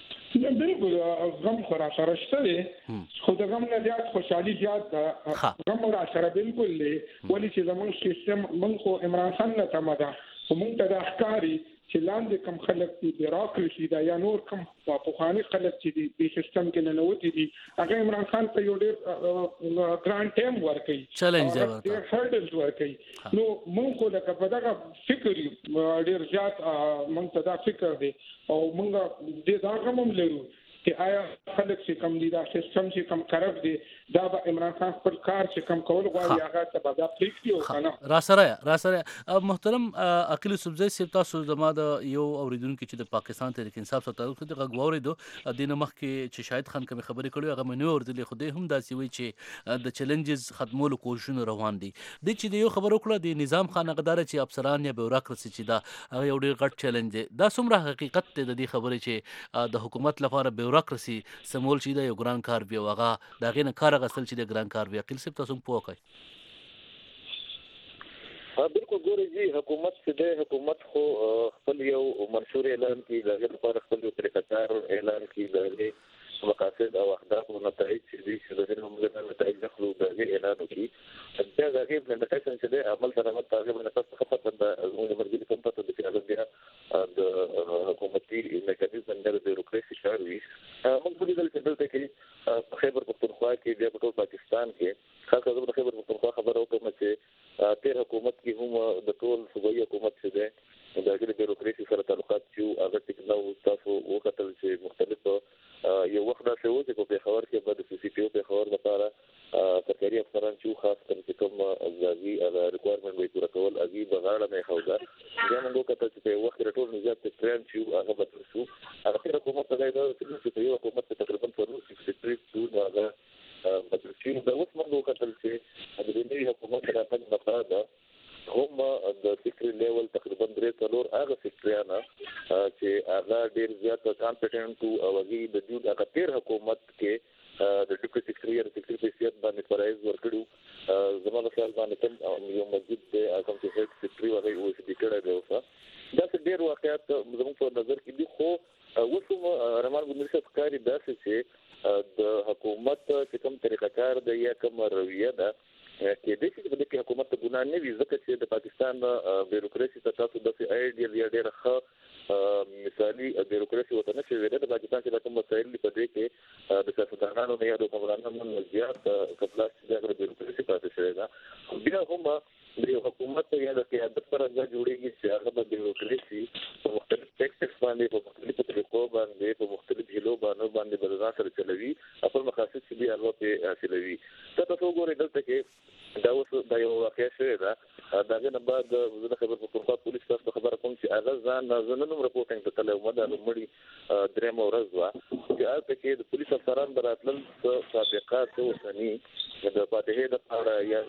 بالکل غم خورا سره شته خو د غم نه زیات خوشحالي زیات ده غم را سره بالکل ولی چې زموږ سیستم موږ خو عمران خان نه تمدا موږ ته د احکاري چې لاندې کم خلک دي بیروکراسي دا یا نور کم پوخانی خلک چې دي په سیستم کې نه نوتی دي هغه عمران خان ته یو ډېر ګرانټ ټیم ورکړي چیلنج ورکړي هرډلز ورکړي نو موږ خو د کپدغه فکر ډېر زیات موږ ته دا فکر دی او موږ دې دا کوم لرو چې آیا خلک چې کم دي دا سیستم چې کم کرپ دي دا به عمران خان خپل کار چې کم کول غواړي هغه ته به دا پریکړي او کنه را سره محترم عقیل سبزی صاحب تاسو زما د یو اوریدونکو چې د پاکستان تحریک انصاف سره تعلق لري غږ واوریدو د مخ کې چې شاهد خان کوم خبرې کړې هغه منو اوردلې خو دې هم داسې وی چې د چیلنجز ختمولو کوششونه روان دي د چې د یو خبر وکړه د نظام خان غدار چې افسران یا بیوروکراسي چې دا یو ډېر غټ چیلنج دی دا څومره حقیقت دی د دې خبرې چې د حکومت لپاره بیوروکراسي سمول شي دا یو ګران کار دی هغه دا غینه کار غسل چې د ګران کار وی عقیل صاحب تاسو په وکړئ بالکل ګورې جی حکومت چې د حکومت خو خپل یو منشور اعلان کی دغه لپاره خپل یو طریقار اعلان کی دغه مقاصد او اهداف او نتایج چې د موږ نتایج خپل دغه اعلان وکړي دا دغه د نتایج چې د عمل سره متعلق نه تاسو خپل د مرګي کوم ته د فعالیت د حکومتي میکانیزم د بیوروکراسي شاوي موږ په دې ډول کې خیبر پختونخوا کې د ټول پاکستان کې خاصه د خیبر پختونخوا خبرو کوم چې تیر حکومت کې هم د ټول صوبایي حکومت چې ده د بیوروکراسي سره تعلقات چې هغه ټکنالوژي تاسو وکړل چې مختلف یو وخت دا شو چې په خبر کې بعد د سی پی او په خبر لپاره سرکاري افسران چې خاص کر چې کوم ځاګي هغه ریکوایرمنټ وي پوره کول اږي بغاړه نه خوځه یا موږ کته چې په وخت ټول نظام ته تران چې هغه بدل شو هغه تیر حکومت ته دا چې یو حکومت تقریبا په 63 هغه بدل شي دا اوس موږ کتل چې د دې حکومت راځي مقاله هم د سیکري لیول تقریبا 3 هغه سیکریانه چې هغه ډیر زیات کمپټنټ او هغه د دې هغه تیر حکومت کې د ډیپټي سیکرټری یا سیکرټری پیسیت باندې فرایز ورکړو زموږ خیال باندې کوم یو مسجد د کوم چې سیکرټری هغه او چې کړه دی اوسه دا ډیر واقعیت زموږ په نظر کې دي خو اوس رمان ګندر صاحب کاری داسې چې د حکومت چې کوم طریقه کار دی یا کوم رویه ده کې د دې چې حکومت ته ګناه نه وي ځکه چې د پاکستان بیوروکراسي ته تاسو د ایډیال یا ډېر ښه مثالي بیوروکراسي وته نه شي د پاکستان چې کوم مسایل په دې کې د سیاستوالانو نه یا د حکومتانو نه زیات کپلاس د بیوروکراسي پاتې شوی دا بیا هم د حکومت یا د قیادت پر ځای جوړیږي چې هغه د بیوروکراسي په مختلف ټیکټس باندې په مختلفو طریقو باندې په مختلف هلو باندې بدلان سره چلوي خپل مقاصد چې بیا هغه په حاصلوي تاسو ګورئ دلته کې دا اوس د یو واقعي شوی دا دغه نه بعد د خبر پختونخوا پولیس تاسو خبره کوم چې هغه ځان نن رپورټینګ ته تلو مده لمړي درېم ورځ وا چې هغه کې د پولیس افسران براتل سابقات اوسنی د فاتحه د پاره یا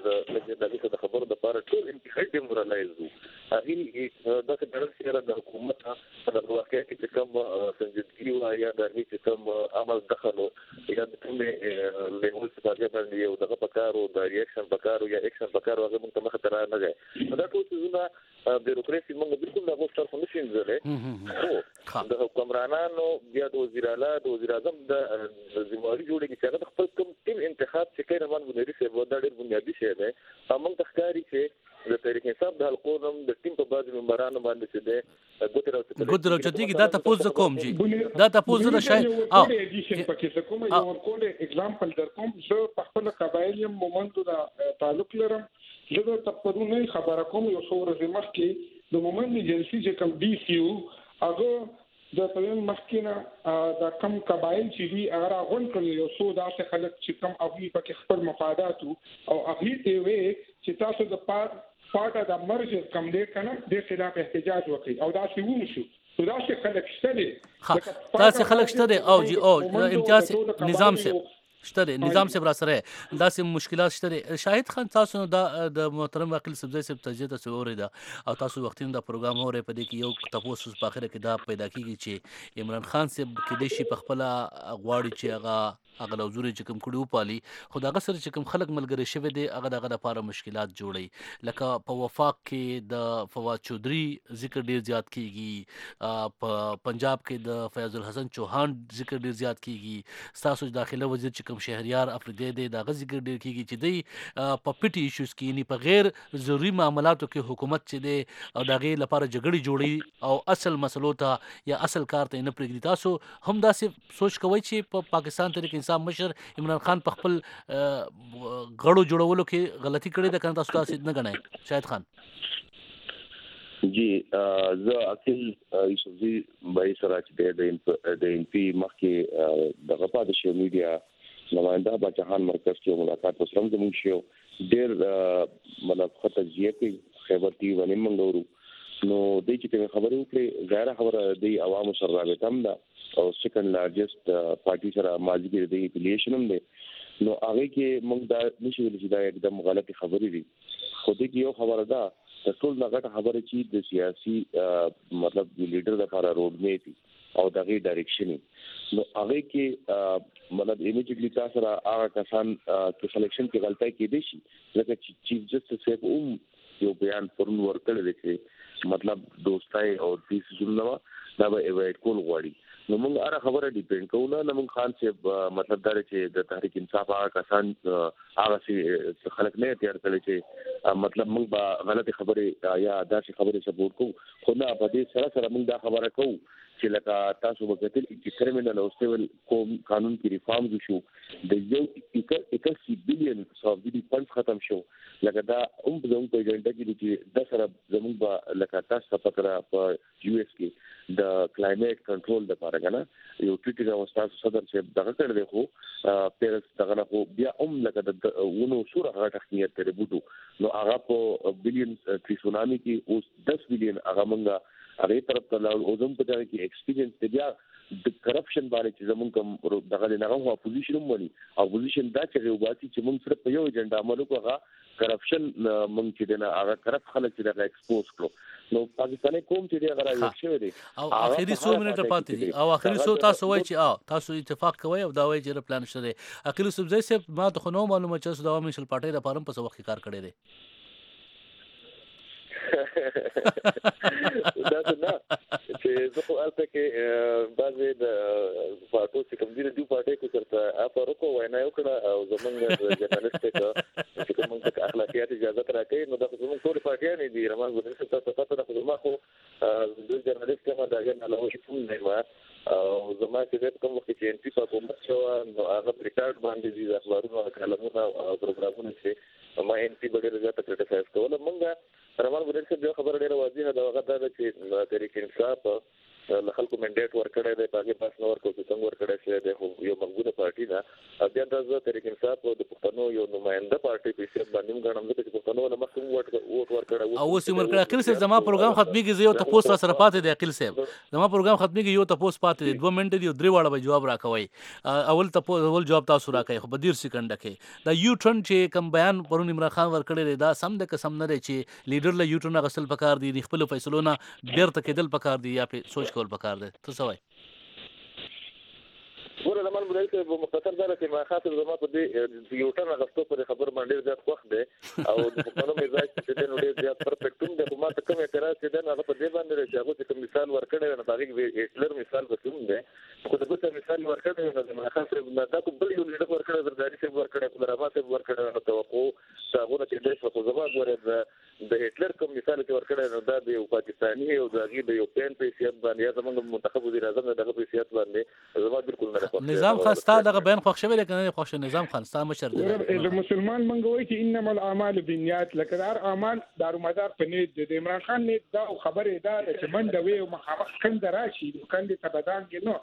د خبرو د پاره ټول انتخاب مرلایزو هغه د څه سره د حکومت د واقعي کې کوم سنجیدګي او یا د هیڅ کوم عمل دخلو یا د کوم له اوس په باندې یو دغه پکارو د ریاکشن پکارو یا اکشن پکارو هغه موږ ته مخ ته نه دی دا ټول څه بیوروکراسي موږ بالکل د غوښتل خو نشي انځلې د حکمرانانو بیا د وزیر اعلی د وزیر اعظم د ذمہواری جوړیږي چې هغه خپل کوم ټیم انتخاب چې کوي روان غونډې سره ودا ډېر بنیادی شی دی موږ تخکاری چې د تحریک انصاف د حلقونم د ټیم په بعض ممبرانو باندې چې ده ګوتره چتیږي دا تاسو کوم جی دا تاسو د شای او پکې څه کوم یو ورکول اگزامپل در کوم زه په خپل قبایل یم مومنت د تعلق لرم زه د تپدونه خبره کوم یو څو ورځې مخکې د مومنت ایجنسی چې کوم ډي سی یو هغه د پرون مخکینه د کم قبایل چې دی هغه غون کړی یو څو داسې خلک چې کم افغاني پکې خپل مفادات او هغه ته وی چې تاسو د پارټ د مرج کم دې کنه د خلاف احتجاج وکړي او دا شی وشو دا شی خلک شته تاسو خلک شته او جی او امتیاز نظام سے شته نظام سے برا سره داسې مشکلات شته شاهد خان تاسو د محترم عقیل سبزی صاحب تجزیه تاسو اوریدا او تاسو وختین دا پروګرام اوري په دې کې یو تاسو په اخر کې دا پیدا کیږي چې عمران خان صاحب کې د شي په خپل غواړي چې هغه لوزوري چې کوم کړي پالي خدای سره چې کوم خلک ملګری شوی دی هغه دغه لپاره مشکلات جوړي لکه په وفاق کې د فواد چودھری ذکر ډیر زیات کیږي په پنجاب کې د فیاض الحسن چوهان ذکر ډیر زیات کیږي تاسو داخله وزیر چې کوم شهریار افریدی دی دا ذکر ډیر کیږي چې دی په پټي ایشوز کې نه په غیر ضروري معاملاتو کې حکومت چې دی او دغه لپاره جګړې جوړي او اصل مسلو ته یا اصل کار ته نه پرېږدي تاسو هم داسې سوچ کوئ چې په پاکستان تحریک انصاف مشر عمران خان په خپل غړو جوړولو کې غلطي کړې ده کنه تاسو تاسو نه غنئ شاهد خان جی زه عقیل یوسفزی بای سره چې د ان پی مخکې د غپا د سوشل میډیا نماینده بچهان مرکز کې ملاقات وسره زموږ شو ډېر مطلب خطرجیه کې خیبر ټي ونی منګورو نو د دې چې خبرې وکړي غیر خبره د عوامو سره رابطه هم ده او سیکنډ لارجست پارټي سره ماځګر د افیلیشن هم ده نو هغه کې موږ دا نشو ویل چې دا एकदम غلطي خبرې دي خو دې یو خبره ده د ټول نغټه خبره چې د سیاسي مطلب د لیډر لپاره روډ میپ او دغه ډایرکشن نو هغه کې مطلب ایمیډیټلی تاسو را هغه کسان چې سلیکشن کې غلطۍ کې دي شي لکه چیف جسټس صاحب یو بیان پرون ورکړل دی چې مطلب دوستای او ډیسیژن نو دا به ایوایډ کول غواړي نو موږ هر خبره ډیپند کوو نه موږ خان صاحب مطلب دا چې د تحریک انصاف هغه کسان هغه چې خلک نه تیار کړي چې مطلب موږ به غلطي خبره یا داسې خبره سپورټ کوو خو نه په دې سره موږ دا خبره کوو چې لکه تاسو وکړئ چې کرمینل او سیول قانون کې ریفارم وشو د یو 81 بلین سوبېدي فند ختم شو لکه دا زموږ په ایجنډا کې چې د سره زموږ لکه تاسو فکر په یو اس کې د کلایمټ کنټرول لپاره کنه یو ټریټي دا استاد صدر چې دغه کړل دی خو پیرس دغه خو بیا لکه د ونو سوره هغه تخنیت ترې بوتو نو هغه په بلین تریسونامي کې اوس 10 بلین هغه مونږه هغه طرف ته او زموږ په ځای کې ایکسپیرینس دی بیا د کرپشن باندې چې زموږ کوم دغه نه غو اپوزیشن مونږ اپوزیشن دا چې یو باسي چې مونږ سره په یو ایجنډا عملو کوغه کرپشن مونږ چې دغه هغه کرپټ خلک چې دغه ایکسپوز کړو نو پاکستاني قوم چې دغه راځي شوی دی او اخیری 100 منټه پاتې دي او اخیری 100 تاسو وایي چې تاسو اتفاق کوئ او دا وایي چې پلان شته دی اخیری سبزی صاحب ما ته خو نو معلومه چې د عوامي شل پارټي لپاره په څه وخت کار کړی دی دا نه چې زه خو البته کې بعضې د پارټو چې کوم دي د پارټي کو ترته اپارو کو وینا یو کړه او زمونږ جرنالست چې کوم څه اخلاقیات اجازه راکړي نو دا زمونږ ټول پارټي نه دي رمان ګورنس تاسو پته د خدمت خو د جرنالست ما دا نه له وشي ټول نه ما او زما چې کوم وخت چې ان پی په کومه شو نو هغه ریکارډ باندې دي اخبارونه کلمونه او پروګرامونه چې ما ان پی بغیر زیاته کریټیسایز کوله مونږه رمان ګورنس د خبر ډیره واضحه ده هغه دا چې تحریک انصاف له خلکو منډیټ ورکړی دی باقي پاس نو ورکو چې څنګه ورکړی شي د یو مقبوله پارټي ده بیا د تحریک انصاف د پښتنو یو نماینده پارټي په څیر باندې غنم د پښتنو له مخکې ووټ ورکړی او اوس یې ورکړی عقیل صاحب زما پروګرام ختمېږي زه یو تاسو سره پاتې دی عقیل صاحب زما پروګرام ختمېږي یو تاسو پاتې دی 2 منټه دی 3 واړه به جواب راکوي اول جواب تاسو راکوي خو په 10 سکند کې دا یو ټرن چې کم بیان پرون عمران خان ورکړی دی دا سم د قسم نه دی چې لیډر له یو ټرن غسل پکار دی خپل فیصلو نه بیرته کېدل پکار دی یا په سوچ کول پکار دی تاسو وایي ګوره لمن بلای ته مختصر دا چې ما خاطر زما په دې یو ټن غستو پر خبر باندې زیات وخت دی او د پښتنو مزاج چې د نو ډیر زیات پرفیکټوم دی ما ته کوم اعتراض چې دا هغه په دې باندې چې هغه کوم مثال ورکړی نه باندې هټلر مثال وکوم دی خو د څه مثال ورکړی نه ما خاطر دا کوم بل یو لیډر ورکړی زرداری څخه ورکړی په رابطه څخه ورکړی نو توقع دا غوړه چې د څه زما ګوره د هټلر کوم مثال چې ورکړی نو دا د پاکستاني او د یو پین په سیاست باندې یا زموږ منتخب وزیر اعظم دغه په سیاست باندې زما بالکل نه نظام خاصه دغه بیان خوښ شوی لیکن نه خوښ نظام خان ستا مشر دی د مسلمان منګوي چې انما الاعمال بالنیات لکه دار اعمال دارومدار په نیت د عمران خان نیت دا خبره ده چې منډه وي او مخامخ کند راشي کند ته بدان کې نو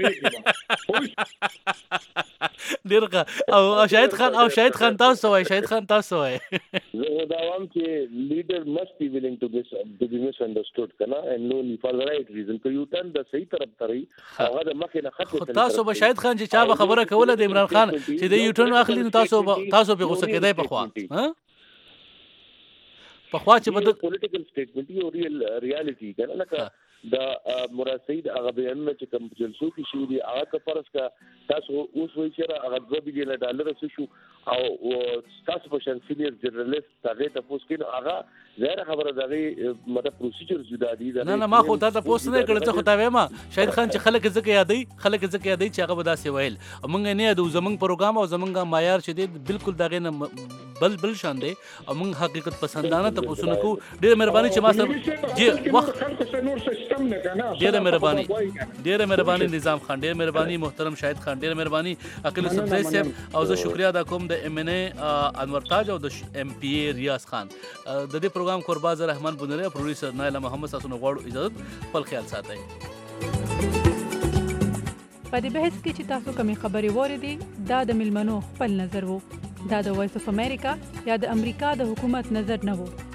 ډیرغه او شاهد خان تاسو وای شاهد خان تاسو وای زه دا وایم چې leader must be willing to be misunderstood kana and no for the right reason که یو تن د صحیح طرف تري هغه د مخې نه خط تاسو به شاهد خان چې چا به خبره کوله د عمران خان چې د یو ټرن اخلي تاسو به غوسه کېدای په خوا ها په خوا چې بده پولیټیکل سټیټمنټ یو ریالټي کنه لکه دا مراسید هغه بیانونه چې کوم جلسو کې شو دي هغه فرض کا تاسو اوس وایي چې هغه $2 بلین شو او تاسو په شان سینیئر جرنالست هغه تاسو کې هغه زهره خبره دغه مطلب پروسیجر جدا دي نه ما خو تاسو پوسټ نه کړل څه خو تا وایم شاهد خان چې خلک ځکه یادای چې هغه به داسې ویل موږ نه یادو زمنګ پروګرام او زمنګ معیار چې دی بالکل دغه نه بل شان دی او موږ حقیقت پسندانه تاسو نه کو ډېر مهرباني چې ما سره جی وخت ډېر مهرباني نظام خان ډېر مهرباني محترم شاهد خان ډېر مهرباني عقیل صبزی صاحب او زه شکریا ادا کوم د ام ان ای انور تاج او د ام پی ای ریاض خان د دې پروګرام قرباز رحمان بنره پروډوسر نایله محمد تاسو نو غواړو اجازه خپل خیال ساتئ په دې بحث کې چې تاسو کومې خبرې واورېدې دا د ملمنو خپل نظر وو. دا د وایس اف امریکا یا د امریکا د حکومت نظر نه وو.